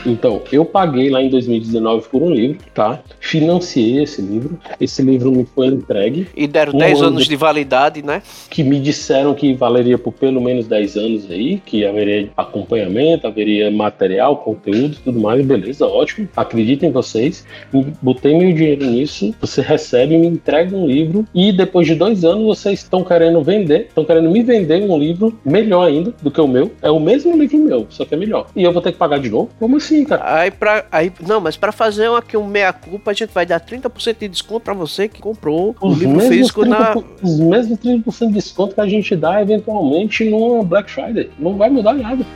Então, eu paguei lá em 2019 por um livro, tá? Financiei esse livro. Esse livro me foi entregue. E deram 10 anos de validade, né? Que me disseram que valeria por pelo menos 10 anos aí, que haveria acompanhamento, haveria material, conteúdo, tudo mais, beleza, ótimo. Acredito em vocês. Botei meu dinheiro nisso, você recebe, me entrega um livro e depois de 2 anos vocês estão querendo me vender um livro melhor ainda do que o meu. É o mesmo livro meu, só que é melhor. E eu vou ter que pagar de novo? Como assim, cara? Não, mas pra fazer aqui um meia-culpa, a gente vai dar 30% de desconto pra você que comprou o livro físico Os mesmos 30% de desconto que a gente dá eventualmente numa Black Friday. Não vai mudar nada.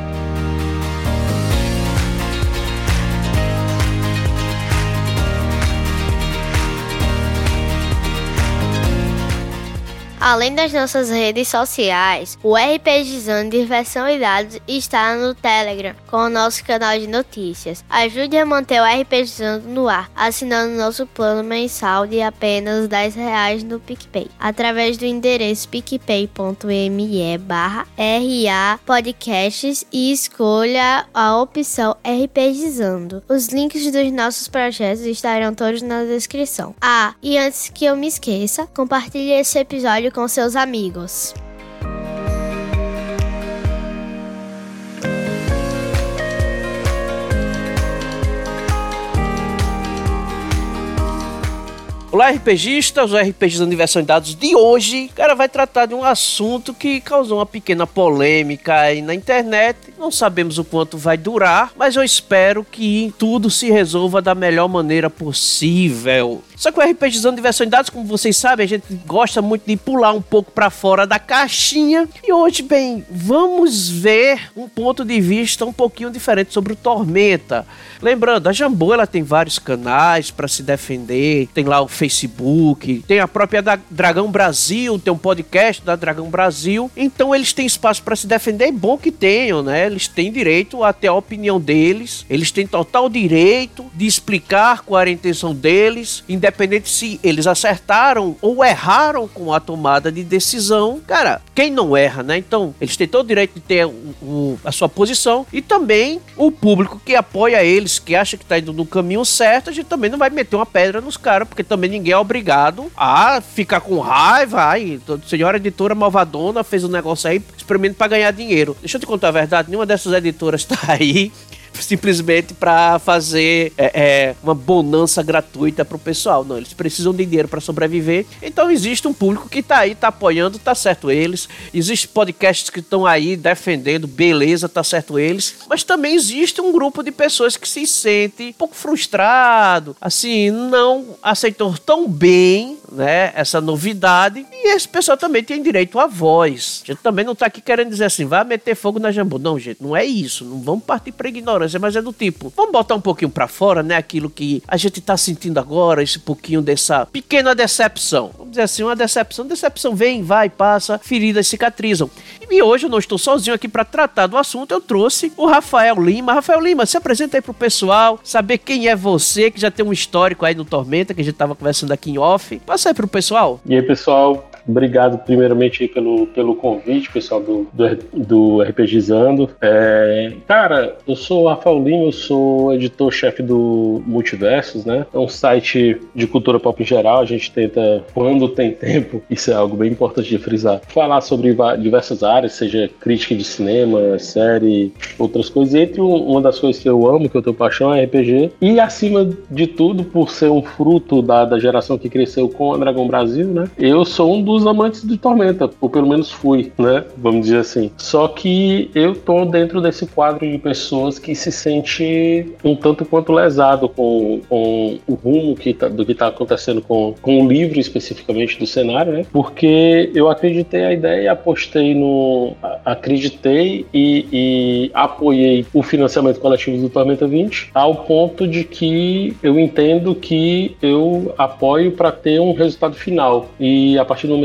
Além das nossas redes sociais, o RPGizando Diversão e Dados está no Telegram, com o nosso canal de notícias. Ajude a manter o RPGizando no ar, assinando nosso plano mensal de apenas R$10 no PicPay, através do endereço picpay.me/RA Podcasts e escolha a opção RPGizando. Os links dos nossos projetos estarão todos na descrição. E antes que eu me esqueça, compartilhe esse episódio com seus amigos. Olá, RPGistas, o RPGizando Diversão e Dados de hoje, cara, vai tratar de um assunto que causou uma pequena polêmica aí na internet. Não sabemos o quanto vai durar, mas eu espero que tudo se resolva da melhor maneira possível. Só que o RPGizando Diversão e Dados, como vocês sabem, a gente gosta muito de pular um pouco pra fora da caixinha. E hoje, bem, vamos ver um ponto de vista um pouquinho diferente sobre o Tormenta. Lembrando, a Jambô, ela tem vários canais pra se defender, tem lá o Facebook, tem a própria da Dragão Brasil, tem um podcast da Dragão Brasil, então eles têm espaço para se defender, é bom que tenham, né? Eles têm direito a ter a opinião deles, eles têm total direito de explicar qual era a intenção deles, independente se eles acertaram ou erraram com a tomada de decisão. Cara, quem não erra, né? Então, eles têm todo o direito de ter a sua posição, e também o público que apoia eles, que acha que tá indo no caminho certo, a gente também não vai meter uma pedra nos caras, porque também ninguém é obrigado a ficar com raiva. Ai, a senhora editora malvadona fez um negócio aí experimentando pra ganhar dinheiro. Deixa eu te contar a verdade, nenhuma dessas editoras tá aí simplesmente para fazer uma bonança gratuita pro pessoal. Não, eles precisam de dinheiro para sobreviver. Então existe um público que tá aí, tá apoiando, tá certo eles. Existem podcasts que estão aí defendendo, beleza, tá certo eles. Mas também existe um grupo de pessoas que se sente um pouco frustrado, assim, não aceitou tão bem, né, essa novidade. E esse pessoal também tem direito à voz. A gente também não tá aqui querendo dizer assim, vai meter fogo na Jambô. Não, gente, não é isso. Não vamos partir pra ignorância, mas é do tipo, vamos botar um pouquinho pra fora, né, aquilo que a gente tá sentindo agora, esse pouquinho dessa pequena decepção. Vamos dizer assim, uma decepção vem, vai, passa, feridas cicatrizam. E hoje eu não estou sozinho aqui pra tratar do assunto, eu trouxe o Rafael Lima. Rafael Lima, se apresenta aí pro pessoal, saber quem é você, que já tem um histórico aí no Tormenta, que a gente tava conversando aqui em off. Passa aí pro pessoal. E aí, pessoal, obrigado primeiramente aí pelo convite, pessoal do RPGizando. Cara, eu sou o Rafael Lima, eu sou editor-chefe do Multiversos, né? É um site de cultura pop em geral. A gente tenta, quando tem tempo, isso é algo bem importante de frisar, falar sobre diversas áreas, seja crítica de cinema, série, outras coisas. E entre uma das coisas que eu amo, que eu tenho paixão, é RPG. E acima de tudo, por ser um fruto da geração que cresceu com a Dragão Brasil, né? Eu sou um dos amantes de Tormenta, ou pelo menos fui, né? Vamos dizer assim. Só que eu tô dentro desse quadro de pessoas que se sente um tanto quanto lesado com o rumo do que tá acontecendo com o livro especificamente do cenário, né? Porque eu acreditei a ideia, acreditei e apoiei o financiamento coletivo do Tormenta 20, ao ponto de que eu entendo que eu apoio para ter um resultado final. E a partir do momento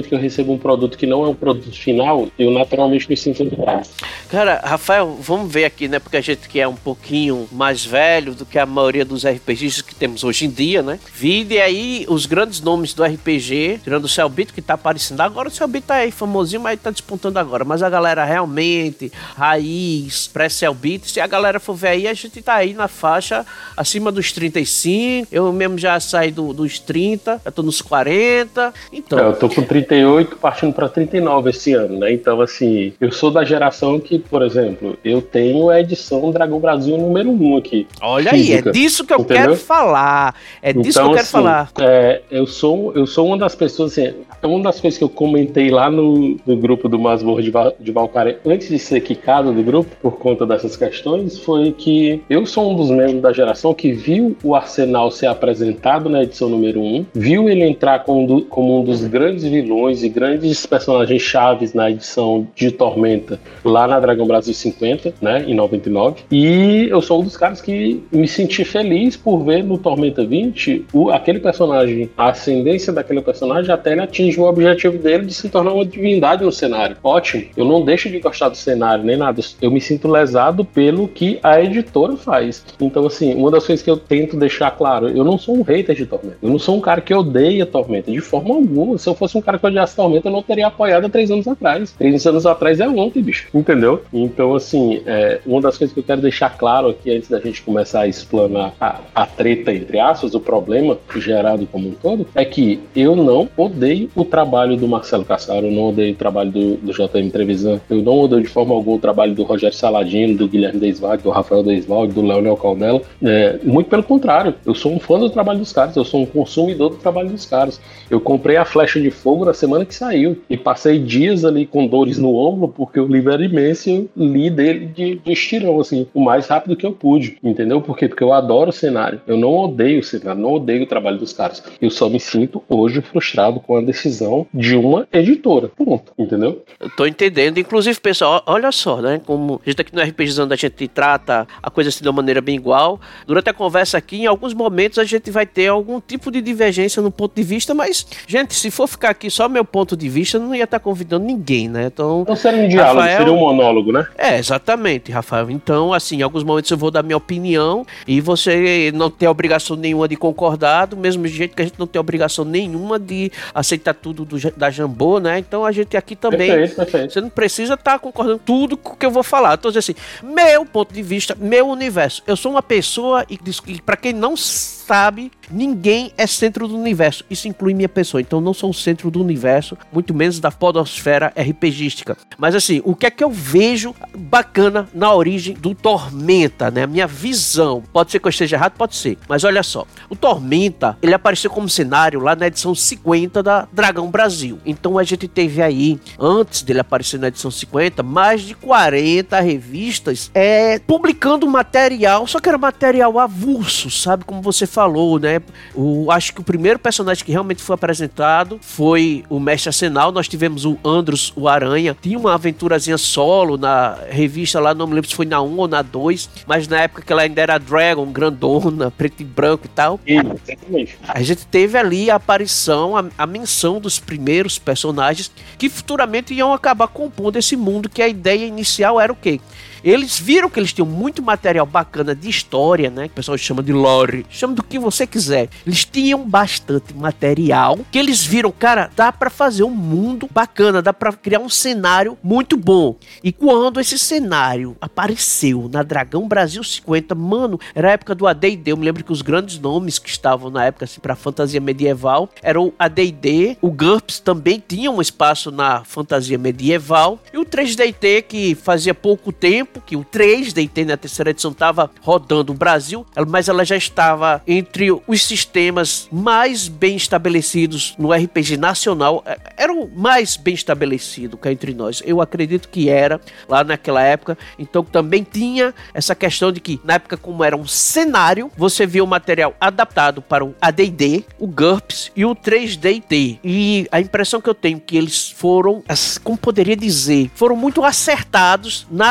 momento que eu recebo um produto que não é um produto final, eu naturalmente me sinto ligado. Cara, Rafael, vamos ver aqui, né? Porque a gente que é um pouquinho mais velho do que a maioria dos RPGs que temos hoje em dia, né? Vide aí os grandes nomes do RPG, tirando o Cellbit, que tá aparecendo agora. O Cellbit tá aí famosinho, mas tá despontando agora. Mas a galera realmente, raiz, pré-Cellbit, se a galera for ver aí, a gente tá aí na faixa acima dos 35. Eu mesmo já saí dos 30, já tô nos 40. Então... eu tô com 38, partindo pra 39 esse ano, né? Então, assim, eu sou da geração que, por exemplo, eu tenho a edição Dragão Brasil número 1 aqui. Olha física, aí, é disso que eu entendeu? quero falar. É disso então, que eu quero assim, falar. Eu sou uma das pessoas, assim, uma das coisas que eu comentei lá no grupo do Masmorra de Valkyria, antes de ser quicado do grupo, por conta dessas questões, foi que eu sou um dos membros da geração que viu o Arsenal ser apresentado na edição número 1, viu ele entrar como um dos grandes vilões e grandes personagens chaves na edição de Tormenta, lá na Dragão Brasil 50, né, em 99, e eu sou um dos caras que me senti feliz por ver no Tormenta 20 aquele personagem, a ascendência daquele personagem até ele atingir o objetivo dele de se tornar uma divindade no cenário. Ótimo, eu não deixo de gostar do cenário nem nada, eu me sinto lesado pelo que a editora faz. Então, assim, uma das coisas que eu tento deixar claro, eu não sou um hater de Tormenta, eu não sou um cara que odeia Tormenta, de forma alguma. Se eu fosse um cara que odiasse Tormenta, eu não teria apoiado há 3 anos atrás. 3 anos atrás é ontem, bicho, entendeu? Então, assim, uma das coisas que eu quero deixar claro aqui, antes da gente começar a explanar a treta, entre aspas, o problema gerado como um todo, é que eu não odeio o trabalho do Marcelo Cassaro, eu não odeio o trabalho do JM Trevisan, eu não odeio de forma alguma o trabalho do Rogério Saladino, do Guilherme Deiswald, do Rafael Deiswald, do Leonel Caldela. Muito pelo contrário, eu sou um fã do trabalho dos caras, eu sou um consumidor do trabalho dos caras. Eu comprei a Flecha de Fogo na semana que saiu e passei dias ali com dores no ombro porque o livro era imenso e eu li dele de estirão, assim, o mais rápido que eu pude, entendeu? Por quê? Porque eu adoro o cenário, eu não odeio o cenário, não odeio o trabalho dos caras, eu só me sinto hoje frustrado com a decisão de uma editora, ponto, entendeu? Eu tô entendendo, inclusive, pessoal, olha só, né, como a gente aqui no RPGzando a gente trata a coisa assim de uma maneira bem igual. Durante a conversa aqui, em alguns momentos a gente vai ter algum tipo de divergência no ponto de vista, mas, gente, se for ficar aqui só meu ponto de vista, eu não ia estar convidando ninguém, né? Então, não seria um diálogo, Rafael... seria um monólogo, né? Exatamente, Rafael. Então, assim, em alguns momentos eu vou dar minha opinião e você não tem obrigação nenhuma de concordar, do mesmo jeito que a gente não tem obrigação nenhuma de aceitar tudo da Jambô, né? Então, a gente aqui também... Perfeito. Você não precisa estar concordando tudo com o que eu vou falar. Então, assim, meu ponto de vista, meu universo. Eu sou uma pessoa e para quem não sabe, ninguém é centro do universo. Isso inclui minha pessoa. Então, eu não sou o centro do universo, muito menos da podosfera RPGística. Mas, assim, o que é que eu vejo bacana na origem do Tormenta, né? A minha visão. Pode ser que eu esteja errado? Pode ser. Mas olha só. O Tormenta, ele apareceu como cenário lá na edição 50 da Dragão Brasil. Então, a gente teve aí, antes dele aparecer na edição 50, mais de 40 revistas publicando material, só que era material avulso, sabe? Como você falou, né? Acho que o primeiro personagem que realmente foi apresentado foi o Mestre Arsenal. Nós tivemos o Andros, o Aranha. Tinha uma aventurazinha solo na revista lá, não me lembro se foi na 1 ou na 2, mas na época que ela ainda era Dragon, grandona, preto e branco e tal. Exatamente. A gente teve ali a aparição, a menção dos primeiros personagens que futuramente iam acabar compondo esse mundo, que a ideia inicial era o quê? Eles viram que eles tinham muito material bacana de história, né? Que o pessoal chama de lore, chama do que você quiser. Eles tinham bastante material que eles viram, cara, dá pra fazer um mundo bacana, dá pra criar um cenário muito bom. E quando esse cenário apareceu na Dragão Brasil 50, mano, era a época do AD&D. Eu me lembro que os grandes nomes que estavam na época, assim, pra fantasia medieval, eram o AD&D, o GURPS também tinha um espaço na fantasia medieval, e o 3DT, que fazia pouco tempo, que o 3DT na terceira edição estava rodando o Brasil, mas ela já estava entre os sistemas mais bem estabelecidos no RPG nacional. Era o mais bem estabelecido cá entre nós. Eu acredito que era lá naquela época. Então também tinha essa questão de que na época, como era um cenário, você via o material adaptado para o AD&D, o GURPS e o 3DT. E a impressão que eu tenho que eles foram, como poderia dizer, foram muito acertados na decisão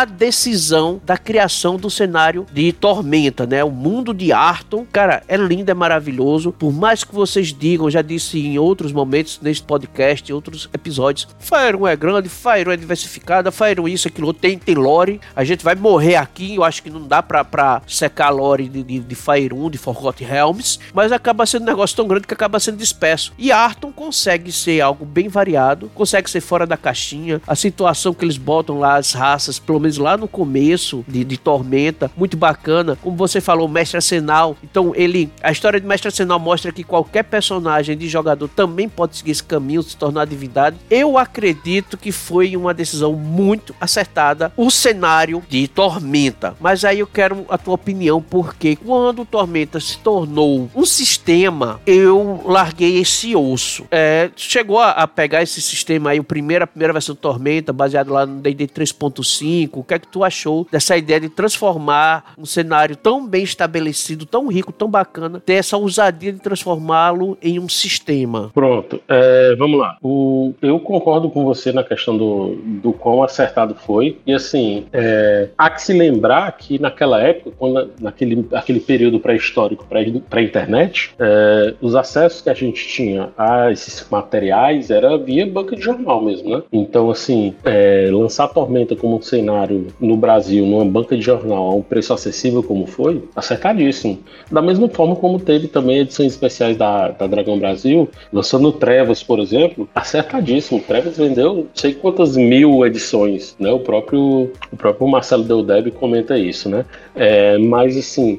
decisão da criação do cenário de Tormenta, né? O mundo de Arton, cara, é lindo, é maravilhoso. Por mais que vocês digam, já disse em outros momentos neste podcast, em outros episódios, Fire 1 é grande, Fire 1 é diversificada, Fire 1 isso, aquilo, tem lore. A gente vai morrer aqui, eu acho que não dá pra secar a lore de Fire 1, de Forgotten Realms, mas acaba sendo um negócio tão grande que acaba sendo disperso. E Arton consegue ser algo bem variado, consegue ser fora da caixinha. A situação que eles botam lá, as raças, pelo menos lá no começo de Tormenta, muito bacana. Como você falou, Mestre Arsenal. Então a história de Mestre Arsenal mostra que qualquer personagem de jogador também pode seguir esse caminho, se tornar divindade. Eu acredito que foi uma decisão muito acertada o cenário de Tormenta. Mas aí eu quero a tua opinião, porque quando Tormenta se tornou um sistema, eu larguei esse osso. Chegou a pegar esse sistema aí, a primeira versão de Tormenta, baseado lá no D&D 3.5, o que é que tu achou dessa ideia de transformar um cenário tão bem estabelecido, tão rico, tão bacana, ter essa ousadia de transformá-lo em um sistema? Pronto, vamos lá. Eu concordo com você na questão do quão acertado foi, e assim, há que se lembrar que naquela época, naquele período pré-histórico, pré-internet, os acessos que a gente tinha a esses materiais era via banca de jornal mesmo, né? Então, assim, lançar Tormenta como um cenário no Brasil, numa banca de jornal, a um preço acessível como foi, acertadíssimo. Da mesma forma como teve também edições especiais da Dragão Brasil, lançando Trevas, por exemplo, acertadíssimo. Trevas vendeu não sei quantas mil edições, né? O próprio Marcelo Deldeb comenta isso, né? Mas assim,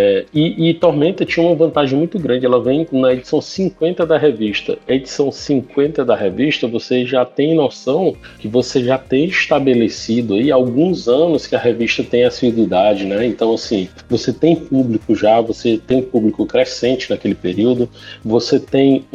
e Tormenta tinha uma vantagem muito grande, ela vem na edição 50 da revista. A edição 50 da revista, você já tem noção que você já tem estabelecido aí alguns anos que a revista tem assiduidade, né? Então assim, você tem público já, você tem público crescente naquele período, você tem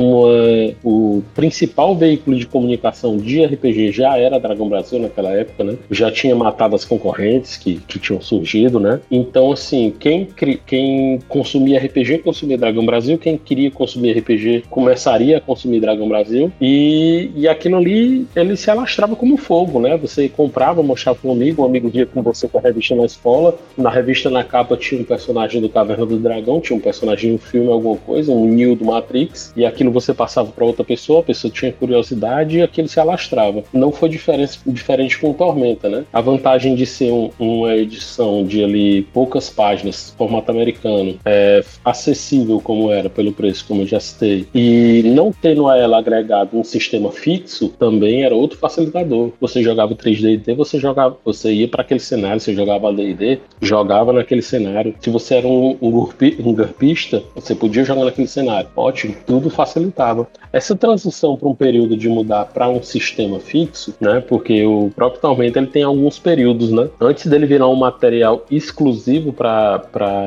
o principal veículo de comunicação de RPG já era a Dragão Brasil naquela época, né? Já tinha matado as concorrentes que tinham surgido, né? Então assim, quem consumia RPG consumia Dragão Brasil, quem queria consumir RPG começaria a consumir Dragão Brasil, e aquilo ali ele se alastrava como fogo, né? Você comprava, mostrava para um amigo ia com você com a revista na escola, na revista na capa tinha um personagem do Caverna do Dragão, tinha um personagem do filme, alguma coisa, um Neo do Matrix, e aquilo você passava para outra pessoa, a pessoa tinha curiosidade e aquilo se alastrava. Não foi diferente com Tormenta, né? A vantagem de ser uma edição de ali poucas páginas, formato americano, acessível como era, pelo preço, como eu já citei, e não tendo a ela agregado um sistema fixo, também era outro facilitador. Você jogava 3D&D, você ia para aquele cenário, você jogava D&D, jogava naquele cenário. Se você era um GURPista, você podia jogar naquele cenário. Ótimo, tudo facilitava. Essa transição para um período de mudar para um sistema fixo, né? Porque o próprio Tormenta ele tem alguns períodos, né? Antes dele virar um material exclusivo para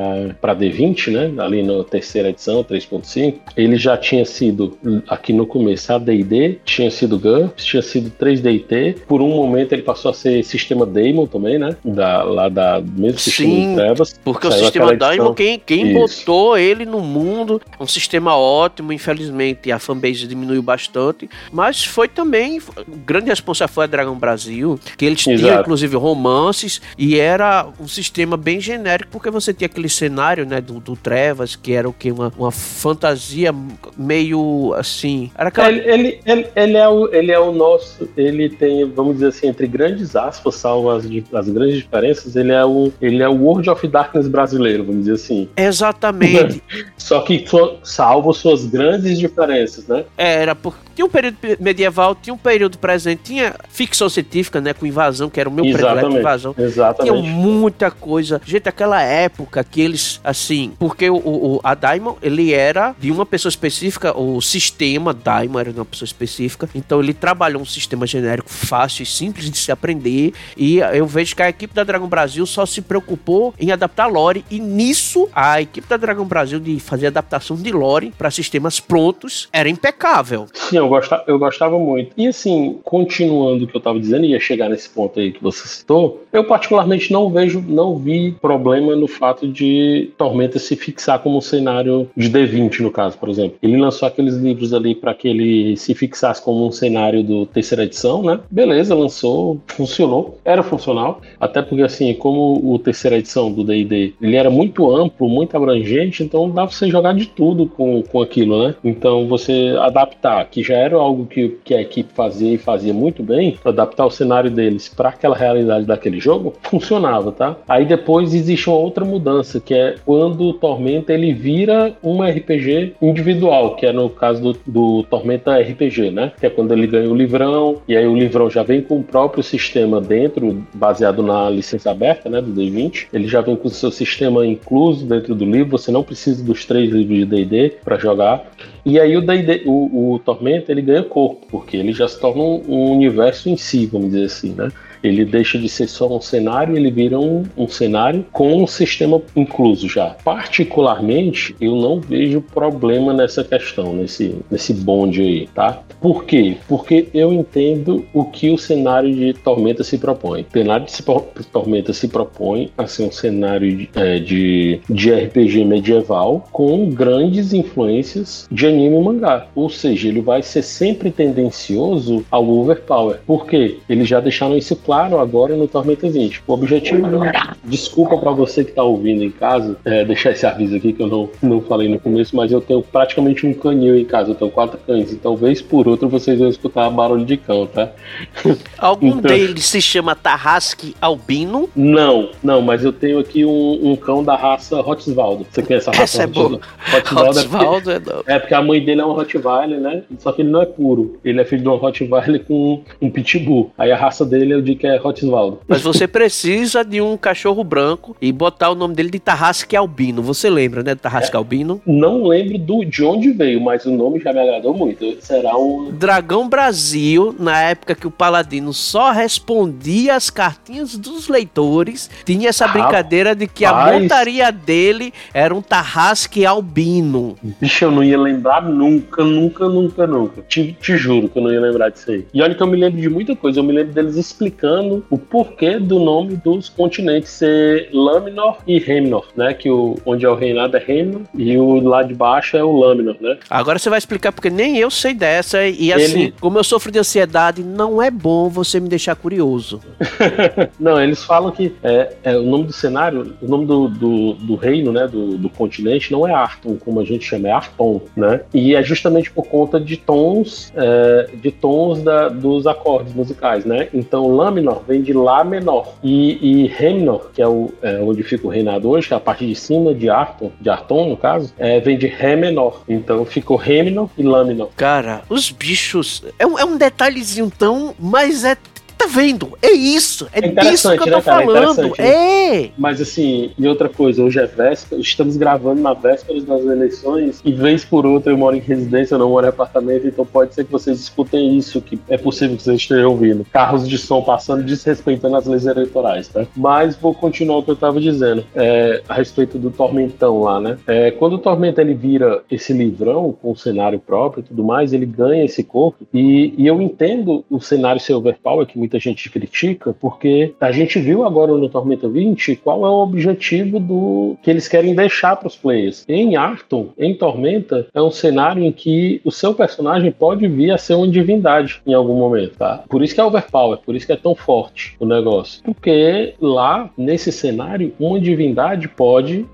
D20, né? Ali na terceira edição, 3.5, ele já tinha sido, aqui no começo, AD&D, tinha sido GURPS, tinha sido 3D&T. Por um momento ele passou a ser sistema Daemon também, né? Mesmo sistema de Trevas. Porque o sistema Daemon, quem botou ele no mundo, um sistema ótimo, infelizmente a fanbase diminuiu bastante, mas foi também, o grande responsável foi a Dragão Brasil, que eles tinham inclusive romances, e era um sistema bem genérico, porque você tinha aquele cenário, né, do Trevas, que era o que? Uma fantasia meio assim, era aquela... ele é o nosso, ele tem, vamos dizer assim, entre grandes aspas, salvo as grandes diferenças, ele é o World of Darkness brasileiro, vamos dizer assim. Exatamente. Só que salvo suas grandes diferenças, né? Era porque tinha um período medieval, tinha um período presente, tinha ficção científica, né, com invasão, que era o meu predileto, invasão. Exatamente. Tinha muita coisa. Gente, aquela época que eles, assim, porque a Daimon, ele era de uma pessoa específica, o sistema Daimon era de uma pessoa específica, então ele trabalhou um sistema genérico fácil e simples de se aprender, e eu vejo que a equipe da Dragão Brasil só se preocupou em adaptar lore, e nisso, a equipe da Dragão Brasil de fazer adaptação de lore para sistemas prontos era impecável. Sim, eu gostava muito. E assim, continuando o que eu estava dizendo, ia chegar nesse ponto aí que você citou, eu particularmente não vi problema no fato de Tormenta se fixar como um cenário de D20, no caso, por exemplo. Ele lançou aqueles livros ali para que ele se fixasse como um cenário do terceira edição, né? Beleza, lançou, funcionou, era funcional. Até porque, assim, como o terceira edição do D&D, ele era muito amplo, muito abrangente, então dá pra você jogar de tudo com aquilo, né? Então, você adaptar, que já era algo que a equipe fazia e fazia muito bem, adaptar o cenário deles para aquela realidade daquele jogo, funcionava, tá? Aí depois existe uma outra mudança, que é quando o Tormenta, ele vira um RPG individual, que é no caso do Tormenta RPG, né? Que é quando ele ganha o livrão, e aí o livrão já vem com o próprio sistema dentro, baseado na licença aberta, né, do D20. Ele já vem com o seu sistema incluso dentro do livro, você não precisa dos 3 livros de D&D para jogar. E aí o Tormenta, ele ganha corpo, porque ele já se torna um universo em si, vamos dizer assim, né? Ele deixa de ser só um cenário, ele vira um cenário com um sistema incluso já. Particularmente, eu não vejo problema nessa questão, nesse bonde aí, tá? Por quê? Porque eu entendo o que o cenário de Tormenta se propõe. O cenário de Tormenta se propõe a ser um cenário de RPG medieval com grandes influências de anime e mangá. Ou seja, ele vai ser sempre tendencioso ao overpower. Por quê? Eles já deixaram isso claro agora no Tormenta 20. O objetivo, desculpa para você que está ouvindo em casa, deixar esse aviso aqui que eu não falei no começo, mas eu tenho praticamente um canil em casa, eu tenho 4 cães, então vez por outra vocês vão escutar barulho de cão, tá? Algum deles se chama Tarrasque Albino? Não, mas eu tenho aqui um cão da raça Rottweiler. Você conhece a raça? Essa é boa. Rottweiler é porque a mãe dele é um Rottweiler, né? Só que ele não é puro. Ele é filho de um Rottweiler com um Pitbull. Aí a raça dele eu digo que é Rottweiler. Mas você precisa de um cachorro branco e botar o nome dele de Tarrasque Albino. Você lembra, né, de Tarrasque Albino? Não lembro de onde veio, mas o nome já me agradou muito. Será um... Dragão Brasil, na época que o Paladino só respondia as cartinhas dos leitores, tinha essa brincadeira de que a montaria dele era um Tarrasque Albino. Bicho, eu não ia lembrar nunca. Te juro que eu não ia lembrar disso aí. E olha que eu me lembro de muita coisa. Eu me lembro deles explicando o porquê do nome dos continentes ser Laminar e Remnor, né? Que onde é o reinado é Remnor e o lá de baixo é o Laminar, né? Agora você vai explicar porque nem eu sei dessa e assim, como eu sofro de ansiedade, não é bom você me deixar curioso. Não, eles falam que o nome do cenário, o nome do reino, né? Do continente não é Arton, como a gente chama, é Arton, né? E é justamente por conta de tons dos acordes musicais, né? Então Laminar vem de Lá menor e Remnor, que é onde fica o reinado hoje, que é a parte de cima de Arton no caso, vem de Ré menor. Então ficou Remnor e Laminar. Cara, os bichos é um detalhezinho tão, mas tá vendo? É isso. É disso que eu tô falando. Mas assim, e outra coisa, hoje é véspera, estamos gravando na véspera das eleições e vez por outra eu moro em residência, eu não moro em apartamento, então pode ser que vocês escutem isso, que é possível que vocês estejam ouvindo. Carros de som passando, desrespeitando as leis eleitorais, tá? Mas vou continuar o que eu tava dizendo a respeito do Tormentão lá, né? Quando o Tormenta ele vira esse livrão com o cenário próprio e tudo mais, ele ganha esse corpo e eu entendo o cenário ser overpower, que muita gente critica, porque a gente viu agora no Tormenta 20 qual é o objetivo que eles querem deixar para os players. Em Arton, em Tormenta, é um cenário em que o seu personagem pode vir a ser uma divindade em algum momento, tá? Por isso que é overpower, por isso que é tão forte o negócio. Porque lá, nesse cenário, uma divindade pode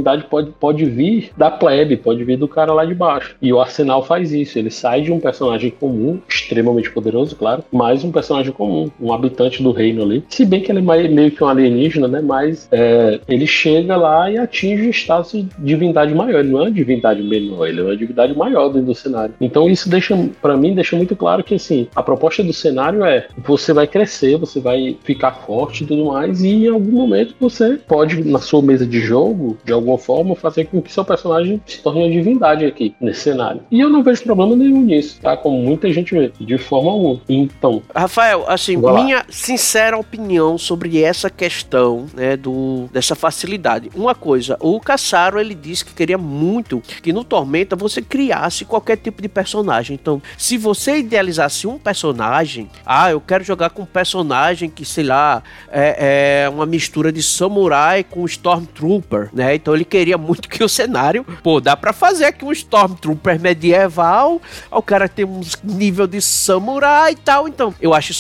vir da plebe, pode vir do cara lá de baixo. E o Arsenal faz isso, ele sai de um personagem comum, extremamente poderoso, claro, mais um personagem comum, um habitante do reino ali. Se bem que ele é meio que um alienígena, né? Mas ele chega lá e atinge o status de divindade maior. Ele não é uma divindade menor, ele é uma divindade maior dentro do cenário. Então isso pra mim deixa muito claro que assim, a proposta do cenário você vai crescer, você vai ficar forte e tudo mais, e em algum momento você pode, na sua mesa de jogo, de alguma forma, fazer com que seu personagem se torne uma divindade aqui, nesse cenário. E eu não vejo problema nenhum nisso, tá? Como muita gente vê, de forma alguma. Então, Rafael, assim, minha sincera opinião sobre essa questão, né, dessa facilidade. Uma coisa, o Cassaro, ele disse que queria muito que no Tormenta você criasse qualquer tipo de personagem. Então, se você idealizasse um personagem, eu quero jogar com um personagem que, sei lá, é uma mistura de samurai com Stormtrooper, né? Então ele queria muito que o cenário, dá pra fazer aqui um Stormtrooper medieval, o cara tem um nível de samurai e tal. Então, eu acho isso louvável.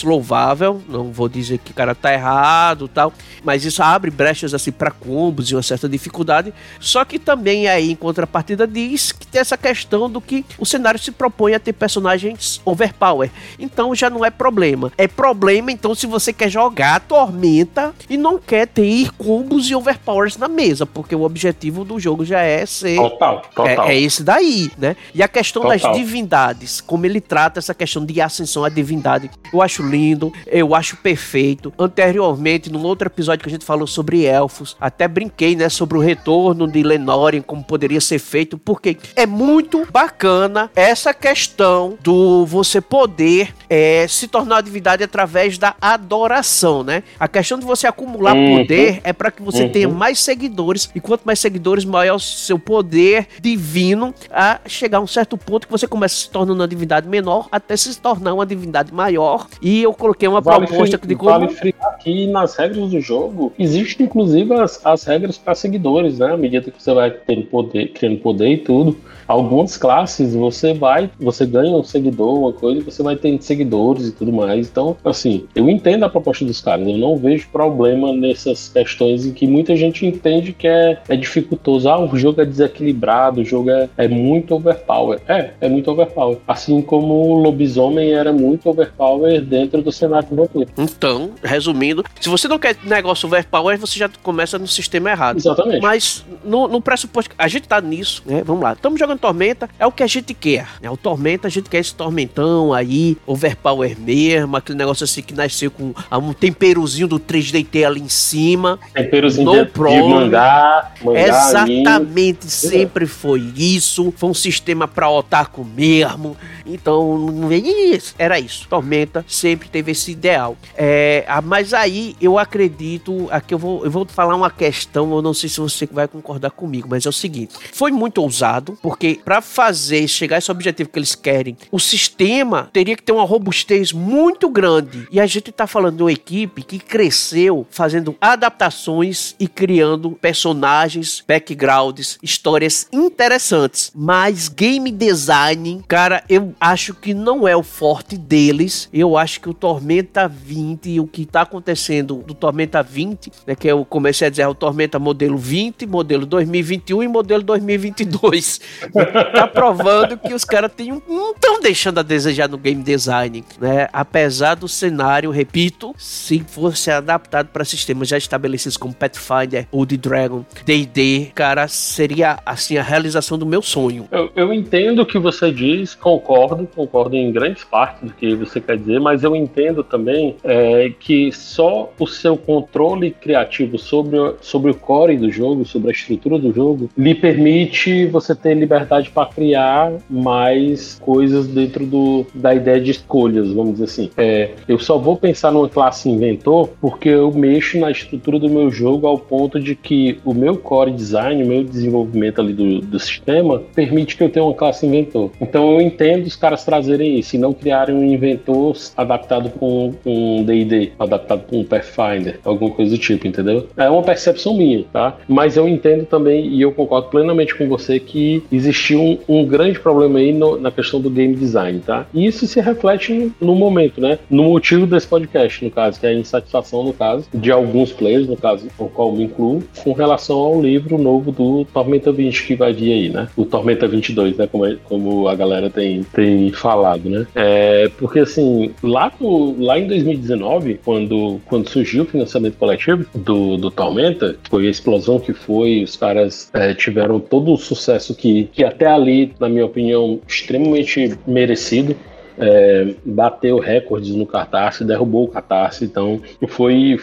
razoável, não vou dizer que o cara tá errado e tal, mas isso abre brechas assim para combos e uma certa dificuldade, só que também aí em contrapartida diz que tem essa questão do que o cenário se propõe a ter personagens overpower, então já não é problema. É problema então se você quer jogar Tormenta e não quer ter combos e overpowers na mesa, porque o objetivo do jogo já é ser... Total. É esse daí, né? E a questão das divindades, como ele trata essa questão de ascensão à divindade, eu acho lindo, eu acho perfeito. Anteriormente, num outro episódio que a gente falou sobre elfos, até brinquei, né, sobre o retorno de Lenórien, como poderia ser feito, porque é muito bacana essa questão do você poder se tornar uma divindade através da adoração, né? A questão de você acumular poder é para que você tenha mais seguidores, e quanto mais seguidores, maior o seu poder divino, a chegar a um certo ponto que você começa se tornando uma divindade menor até se tornar uma divindade maior. E eu coloquei uma proposta de como... Vale friar aqui nas regras do jogo, existem inclusive as regras para seguidores, né? À medida que você vai criando poder e tudo. Algumas classes você ganha um seguidor, uma coisa, e você vai tendo seguidores e tudo mais. Então, assim, eu entendo a proposta dos caras, eu não vejo problema nessas questões em que muita gente entende que é dificultoso. O jogo é desequilibrado, o jogo é muito overpower. É muito overpower. Assim como o lobisomem era muito overpower dentro do cenário do vampiro. Então, resumindo, se você não quer negócio overpower, você já começa no sistema errado. Exatamente. Mas no pressuposto, a gente tá nisso, né? Vamos lá, estamos jogando Tormenta, é o que a gente quer, né? O Tormenta, a gente quer esse tormentão aí, overpower mesmo, aquele negócio assim que nasceu com um temperozinho do 3DT ali em cima. Temperozinho de mangá. Exatamente, sempre foi isso. Foi um sistema pra otaku mesmo. Então, era isso. Tormenta sempre teve esse ideal. Mas aí, eu acredito, aqui eu vou falar uma questão, eu não sei se você vai concordar comigo, mas é o seguinte, foi muito ousado, porque para chegar a esse objetivo que eles querem, o sistema teria que ter uma robustez muito grande, e a gente tá falando de uma equipe que cresceu fazendo adaptações e criando personagens, backgrounds, histórias interessantes, mas game design, cara, eu acho que não é o forte deles. Eu acho que o Tormenta 20 e o que tá acontecendo do Tormenta 20, né, que eu comecei a dizer o Tormenta modelo 20, modelo 2021 e modelo 2022, tá provando que os caras não estão deixando a desejar no game design, né? Apesar do cenário, repito, se fosse adaptado para sistemas já estabelecidos como Pathfinder, Old Dragon, D&D, cara, seria assim a realização do meu sonho. Eu entendo o que você diz, concordo em grandes partes do que você quer dizer, mas eu entendo também que só o seu controle criativo sobre o core do jogo, sobre a estrutura do jogo, lhe permite você ter liberdade para criar mais coisas dentro da ideia de escolhas, vamos dizer assim. Eu só vou pensar numa classe inventor porque eu mexo na estrutura do meu jogo ao ponto de que o meu core design, o meu desenvolvimento ali do sistema, permite que eu tenha uma classe inventor. Então eu entendo os caras trazerem isso e não criarem um inventor adaptado com um D&D, adaptado com um Pathfinder, alguma coisa do tipo, entendeu? É uma percepção minha, tá? Mas eu entendo também, e eu concordo plenamente com você, que existiu um grande problema aí na questão do game design, tá? E isso se reflete no momento, né? No motivo desse podcast, no caso, que é a insatisfação, no caso, de alguns players, no caso, ao qual me incluo, com relação ao livro novo do Tormenta 20 que vai vir aí, né? O Tormenta 22, né? Como a galera tem falado, né? Porque, assim, lá em 2019, quando surgiu o financiamento coletivo do Tormenta, foi a explosão que foi, os caras tiveram todo o sucesso que até ali, na minha opinião, extremamente merecido. Bateu recordes no Catarse, derrubou o Catarse, então foi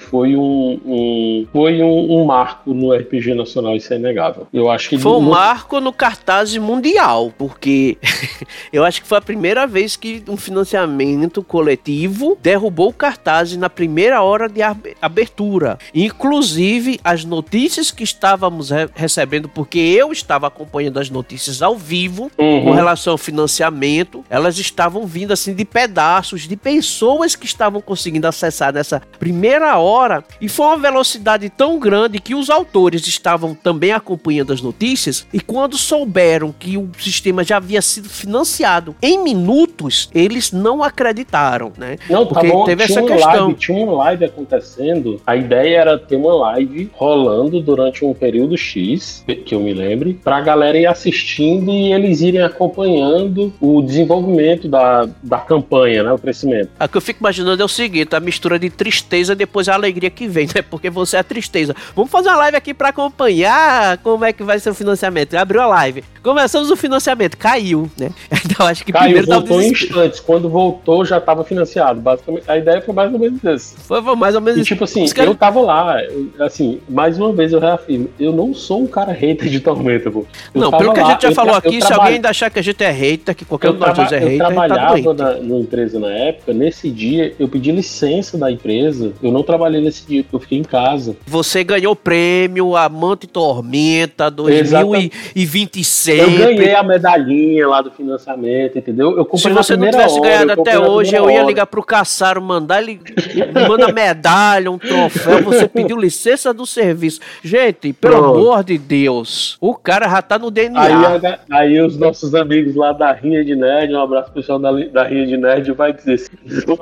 um marco no RPG nacional, isso é inegável. Eu acho que foi um marco no Catarse mundial, porque eu acho que foi a primeira vez que um financiamento coletivo derrubou o Catarse na primeira hora de abertura. Inclusive, as notícias que estávamos recebendo, porque eu estava acompanhando as notícias ao vivo com relação ao financiamento, elas estavam vindo saindo assim de pedaços, de pessoas que estavam conseguindo acessar nessa primeira hora, e foi uma velocidade tão grande que os autores estavam também acompanhando as notícias, e quando souberam que o sistema já havia sido financiado em minutos, eles não acreditaram, né? Não, porque teve essa questão. Tinha uma live acontecendo, a ideia era ter uma live rolando durante um período X, que eu me lembre, pra galera ir assistindo e eles irem acompanhando o desenvolvimento da campanha, né, o crescimento. O que eu fico imaginando é o seguinte, a mistura de tristeza depois a alegria que vem, né? Porque você é a tristeza. Vamos fazer uma live aqui pra acompanhar como é que vai ser o financiamento. Abriu a live. Começamos o financiamento. Caiu, né? Então acho que caiu, primeiro voltou em instantes. Quando voltou, já estava financiado. Basicamente, a ideia foi mais ou menos isso. Foi mais ou menos isso. E tipo assim, eu tava lá, assim, mais uma vez eu reafirmo, eu não sou um cara hater de Tormenta, pô. Não, pelo que a gente já falou aqui, se alguém ainda achar que a gente é hater, que qualquer um de nós dois é hater, eu trabalhava numa empresa na época, nesse dia, eu pedi licença da empresa, eu não trabalhei nesse dia, porque eu fiquei em casa. Você ganhou o prêmio Amante Tormenta 2026. Eu ganhei a medalhinha lá do financiamento, entendeu? Eu comprei. Se você não tivesse ganhado até hoje, eu ia ligar pro Caçaro, mandar ele manda medalha, um troféu, você pediu licença do serviço. Gente, pelo amor de Deus, o cara já tá no DNA. Aí os nossos amigos lá da Rinha de Nerd, um abraço pessoal da Rinha de Nerd, vai dizer assim,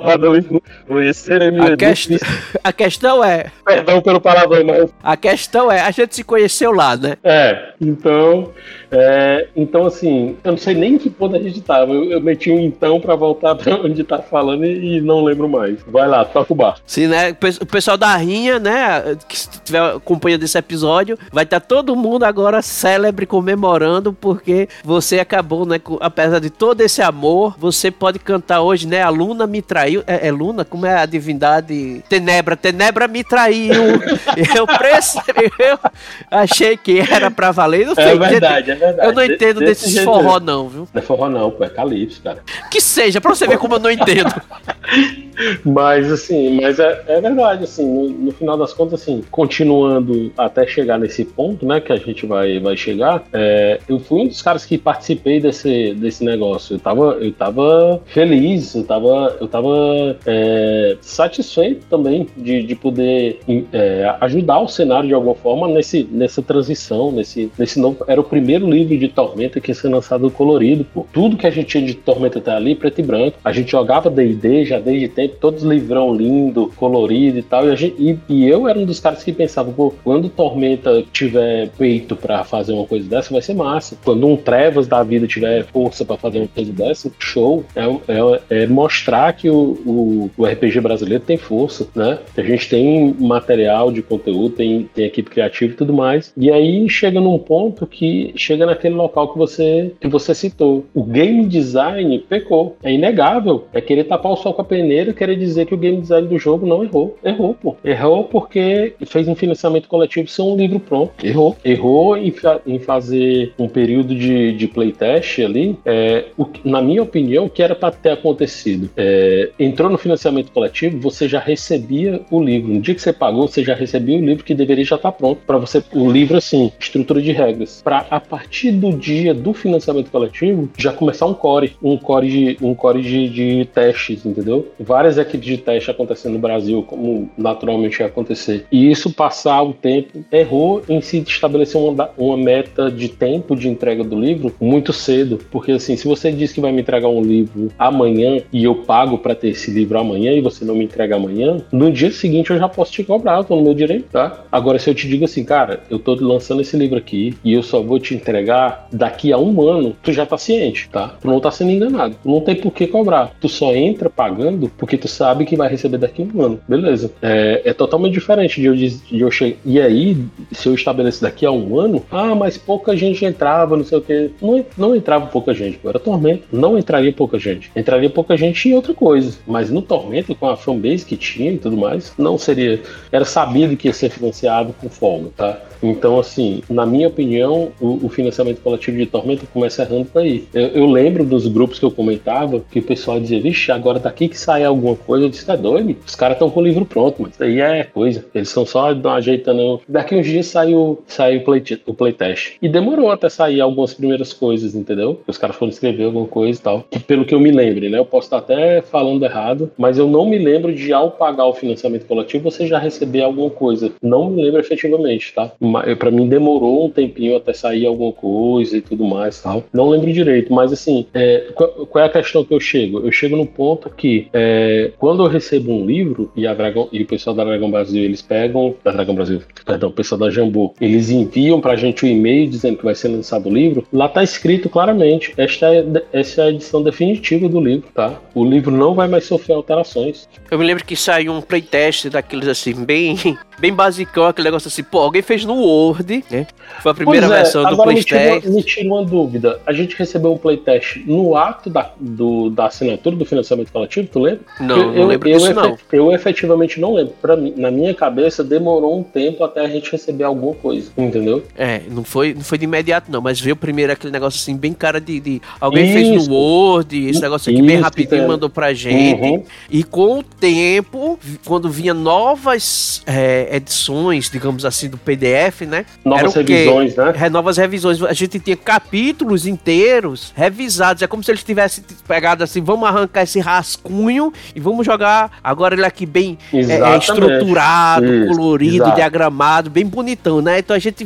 a questão é... Perdão pelo palavrão, mas... A questão é, a gente se conheceu lá, né? Então assim, eu não sei nem em que ponto a gente tava. Eu meti um então pra voltar pra onde tá falando e não lembro mais. Vai lá, toca o bar. Sim, né? O pessoal da Rinha, né? Que estiver acompanhando esse episódio, vai estar todo mundo agora célebre comemorando, porque você acabou, né? Apesar de todo esse amor, você pode cantar hoje, né? A Luna me traiu. É Luna? Como é a divindade? Tenebra me traiu. Eu achei que era pra valer. Não é verdade, é verdade. Eu não entendo desses forró, não, viu? Não é forró, não, pô, é Calypso, cara. Que seja, pra você ver como eu não entendo. Mas, assim, é verdade, assim, no final das contas, assim, continuando até chegar nesse ponto, né, que a gente vai chegar, eu fui um dos caras que participei desse negócio. Eu tava feliz, eu tava satisfeito também de poder ajudar o cenário de alguma forma nessa transição, nesse novo. Era o primeiro livro de Tormenta que ia ser lançado colorido, pô. Tudo que a gente tinha de Tormenta até ali, preto e branco. A gente jogava D&D já desde tempo, todos livrão lindo, colorido e tal. E eu era um dos caras que pensava, pô, quando Tormenta tiver peito pra fazer uma coisa dessa, vai ser massa. Quando um Trevas da vida tiver força pra fazer uma coisa dessa, show. É mostrar que o RPG brasileiro tem força, né? A gente tem material de conteúdo, tem equipe criativa e tudo mais. E aí chega num ponto que chega naquele local que você citou. O game design pecou. É inegável. É querer tapar o sol com a peneira, querer dizer que o game design do jogo não errou. Errou, pô. Errou porque fez um financiamento coletivo ser um livro pronto. Errou em fazer um período de playtest ali. Na minha opinião, o que era para ter acontecido? Entrou no financiamento coletivo, você já recebia o livro. No dia que você pagou, você já recebia o livro que deveria já estar pronto para você. O livro, assim, estrutura de regras. Para a partir do dia do financiamento coletivo, já começar um core de testes, entendeu? Várias equipes de teste acontecendo no Brasil, como naturalmente ia acontecer. E isso, passar o tempo, errou em se estabelecer uma meta de tempo de entrega do livro muito cedo. Porque, assim, se você diz que vai me entregar um livro amanhã e eu pago para ter esse livro amanhã e você não me entrega amanhã, no dia seguinte eu já posso te cobrar, eu tô no meu direito, tá? Agora, se eu te digo assim, cara, eu tô lançando esse livro aqui e eu só vou te entregar daqui a 1 ano, tu já tá ciente, tá? Tu não tá sendo enganado, tu não tem por que cobrar, tu só entra pagando porque tu sabe que vai receber daqui a 1 ano, beleza? É totalmente diferente de eu chegar. E aí, se eu estabeleço daqui a 1 ano, mas pouca gente entrava, não sei o que. Não entrava pouca gente, era Tormenta. Não entraria pouca gente. Entraria pouca gente em outra coisa. Mas no Tormenta, com a fanbase que tinha e tudo mais, não seria. Era sabido que ia ser financiado com folga, tá? Então, assim, na minha opinião, o financiamento coletivo de Tormenta começa errando por aí. Eu lembro dos grupos que eu comentava que o pessoal dizia, vixe, agora daqui que sai alguma coisa, eu disse, tá doido? Os caras estão com o livro pronto, mas isso aí é coisa. Eles estão só ajeitando. Daqui uns dias sai o playtest. E demorou até sair algumas primeiras coisas, entendeu? Os caras foram escrever alguma coisa e tal. Pelo que eu me lembre, né? Eu posso estar até falando errado, mas eu não me lembro de, ao pagar o financiamento coletivo, você já receber alguma coisa. Não me lembro efetivamente, tá? Pra mim demorou um tempinho até sair alguma coisa e tudo mais, tal. Não lembro direito, mas assim, qual é a questão que eu chego? Eu chego no ponto que quando eu recebo um livro e o pessoal da Dragon Brasil, eles pegam, o pessoal da Jambô, eles enviam pra gente um e-mail dizendo que vai ser lançado o livro, lá tá escrito claramente, essa é a edição definitiva do livro, tá? O livro não vai mais sofrer alterações. Eu me lembro que saiu um playtest daqueles assim, bem basicão, aquele negócio assim, pô, alguém fez no Word, né? Foi a primeira versão do playtest. Me tira uma dúvida, a gente recebeu um playtest no ato da assinatura do financiamento coletivo, tu lembra? Não lembro disso não. Eu efetivamente não lembro. Na minha cabeça, demorou um tempo até a gente receber alguma coisa, entendeu? Não foi de imediato não, mas veio primeiro aquele negócio assim, bem cara de alguém fez no Word, esse negócio aqui bem rapidinho, mandou pra gente, e com o tempo, quando vinha novas edições, digamos assim, do PDF, né? Novas revisões, né? Novas revisões, a gente tinha capítulos inteiros revisados, é como se eles tivessem pegado assim, vamos arrancar esse rascunho e vamos jogar agora ele aqui bem estruturado, colorido, diagramado, bem bonitão, né? Então a gente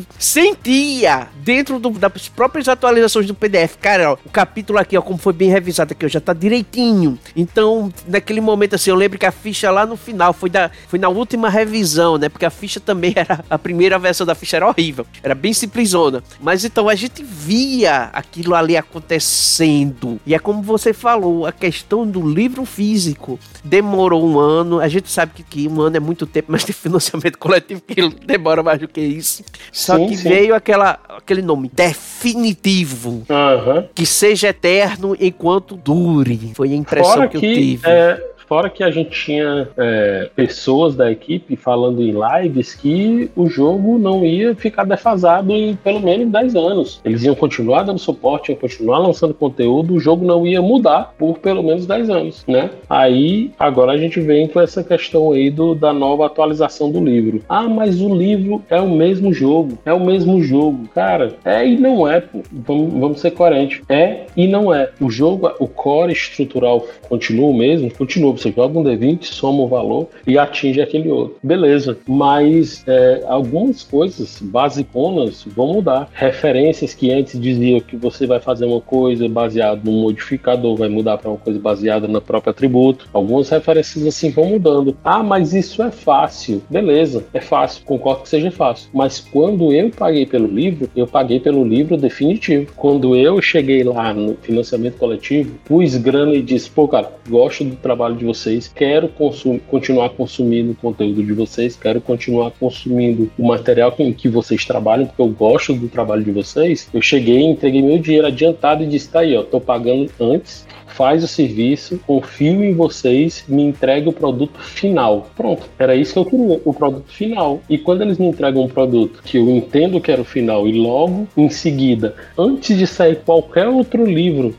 sentia dentro das próprias atualizações do PDF, cara, ó, o capítulo aqui, ó, como foi bem revisado aqui, ó, já tá direitinho. Então, naquele momento assim, eu lembro que a ficha lá no final foi na última revisão, né? Porque a ficha também a primeira versão da ficha era horrível, era bem simplesona. Mas então a gente via aquilo ali acontecendo. E é como você falou, a questão do livro físico demorou um ano. A gente sabe que um ano é muito tempo, mas tem financiamento coletivo que demora mais do que isso. Só que veio aquele nome definitivo, que seja eterno enquanto dure. Foi a impressão que eu tive. Fora que a gente tinha pessoas da equipe falando em lives que o jogo não ia ficar defasado em pelo menos 10 anos. Eles iam continuar dando suporte, iam continuar lançando conteúdo, o jogo não ia mudar por pelo menos 10 anos, né? Aí, agora a gente vem com essa questão aí da nova atualização do livro. Ah, mas o livro é o mesmo jogo. É o mesmo jogo. Cara, e não é, pô. Vamos ser coerentes. É e não é. O jogo, o core estrutural continua o mesmo? Continua. Você joga um D20, soma o valor e atinge aquele outro. Beleza. Mas algumas coisas basiconas vão mudar. Referências que antes diziam que você vai fazer uma coisa baseada num modificador, vai mudar para uma coisa baseada no próprio atributo. Algumas referências assim vão mudando. Ah, mas isso é fácil. Beleza, é fácil. Concordo que seja fácil. Mas quando eu paguei pelo livro, eu paguei pelo livro definitivo. Quando eu cheguei lá no financiamento coletivo, pus grana e disse, pô, cara, gosto do trabalho de vocês, quero continuar consumindo o conteúdo de vocês, quero continuar consumindo o material em que vocês trabalham, porque eu gosto do trabalho de vocês. Eu cheguei, entreguei meu dinheiro adiantado e disse, tá aí, ó, tô pagando antes, faz o serviço, confio em vocês, me entregue o produto final. Pronto, era isso que eu queria, o produto final. E quando eles me entregam um produto que eu entendo que era o final e logo em seguida, antes de sair qualquer outro livro,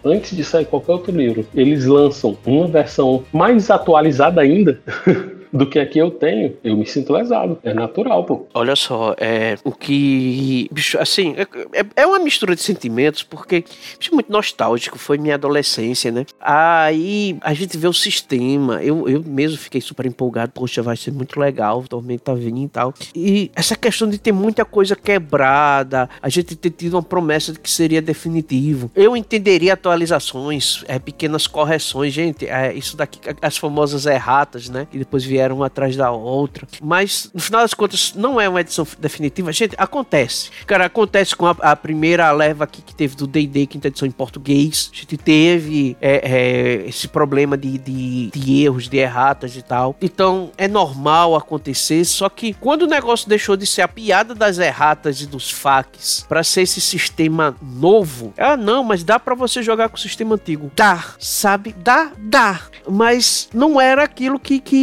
eles lançam uma versão mais atualizada ainda do que aqui eu tenho, eu me sinto lesado. É natural, pô. Olha só, o que... Bicho, assim, é uma mistura de sentimentos, porque bicho, muito nostálgico, foi minha adolescência, né? Aí a gente vê o sistema, eu mesmo fiquei super empolgado, poxa, vai ser muito legal, o Tormenta tá vindo e tal. E essa questão de ter muita coisa quebrada, a gente ter tido uma promessa de que seria definitivo. Eu entenderia atualizações, pequenas correções, gente, isso daqui, as famosas erratas, né? Que depois vieram uma atrás da outra, mas no final das contas não é uma edição definitiva. Gente, acontece, cara, acontece com a primeira leva aqui que teve do D&D, quinta edição em português. A gente teve esse problema de erros, de erratas e tal, então é normal acontecer, só que quando o negócio deixou de ser a piada das erratas e dos facs pra ser esse sistema novo, não, mas dá pra você jogar com o sistema antigo, dá, sabe, dá, mas não era aquilo que vocês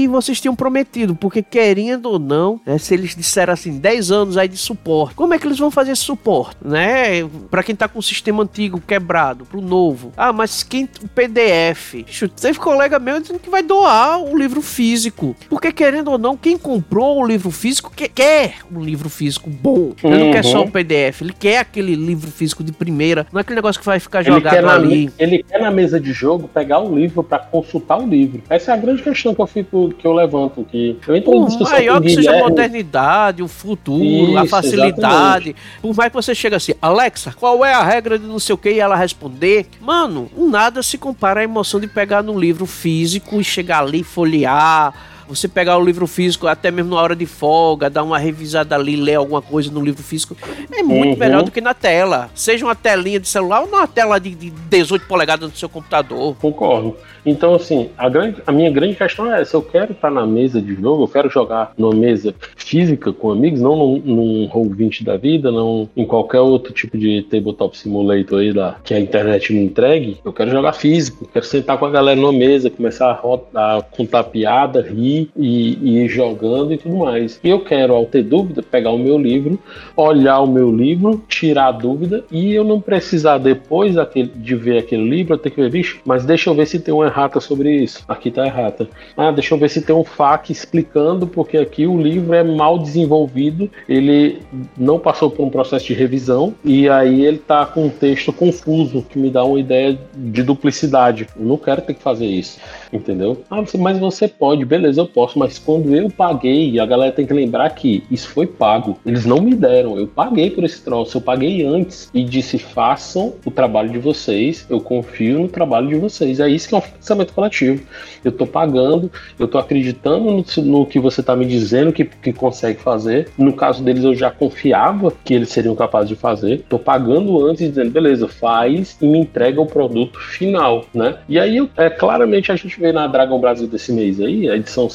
tinham prometido, porque querendo ou não, né, se eles disseram assim, 10 anos aí de suporte, como é que eles vão fazer esse suporte, né? Pra quem tá com o sistema antigo quebrado, pro novo. Ah, mas o PDF? Teve colega meu dizendo que vai doar o livro físico, porque querendo ou não, quem comprou o livro físico quer um livro físico bom. Ele não quer só o PDF, ele quer aquele livro físico de primeira, não é aquele negócio que vai ficar jogado ali. Ele quer na mesa de jogo pegar o livro pra consultar o livro. Essa é a grande questão que eu levanto aqui. Eu entro em discussão maior que seja a modernidade, o futuro, isso, a facilidade. Exatamente. Por mais que você chegue assim, Alexa, qual é a regra de não sei o que, e ela responder, mano, nada se compara à emoção de pegar no livro físico e chegar ali, folhear. Você pegar o livro físico até mesmo na hora de folga, dar uma revisada ali, ler alguma coisa no livro físico, é muito melhor do que na tela. Seja uma telinha de celular ou uma tela de 18 polegadas no seu computador. Concordo. Então, assim, a minha grande questão é essa. Eu quero estar na mesa de jogo, eu quero jogar numa mesa física com amigos, não num Roll20 da vida, não em qualquer outro tipo de tabletop simulator aí que a internet me entregue. Eu quero jogar físico, quero sentar com a galera numa mesa, começar a contar piada, rir e ir jogando e tudo mais. E eu quero, ao ter dúvida, pegar o meu livro, olhar o meu livro, tirar a dúvida, e eu não precisar depois de ver aquele livro, eu ter que ver, vixe, mas deixa eu ver se tem uma errata sobre isso. Aqui tá errata. Ah, deixa eu ver se tem um FAQ explicando, porque aqui o livro é mal desenvolvido, ele não passou por um processo de revisão, e aí ele tá com um texto confuso, que me dá uma ideia de duplicidade. Eu não quero ter que fazer isso, entendeu? Ah, mas você pode, beleza, eu posso, mas quando eu paguei, a galera tem que lembrar que isso foi pago. Eles não me deram, eu paguei por esse troço, eu paguei antes e disse, façam o trabalho de vocês, eu confio no trabalho de vocês. É isso que é um financiamento coletivo. Eu tô pagando, eu tô acreditando no que você tá me dizendo que consegue fazer. No caso deles, eu já confiava que eles seriam capazes de fazer. Tô pagando antes e dizendo, beleza, faz e me entrega o produto final, né? E aí, claramente, a gente vê na Dragon Brasil desse mês aí, a edição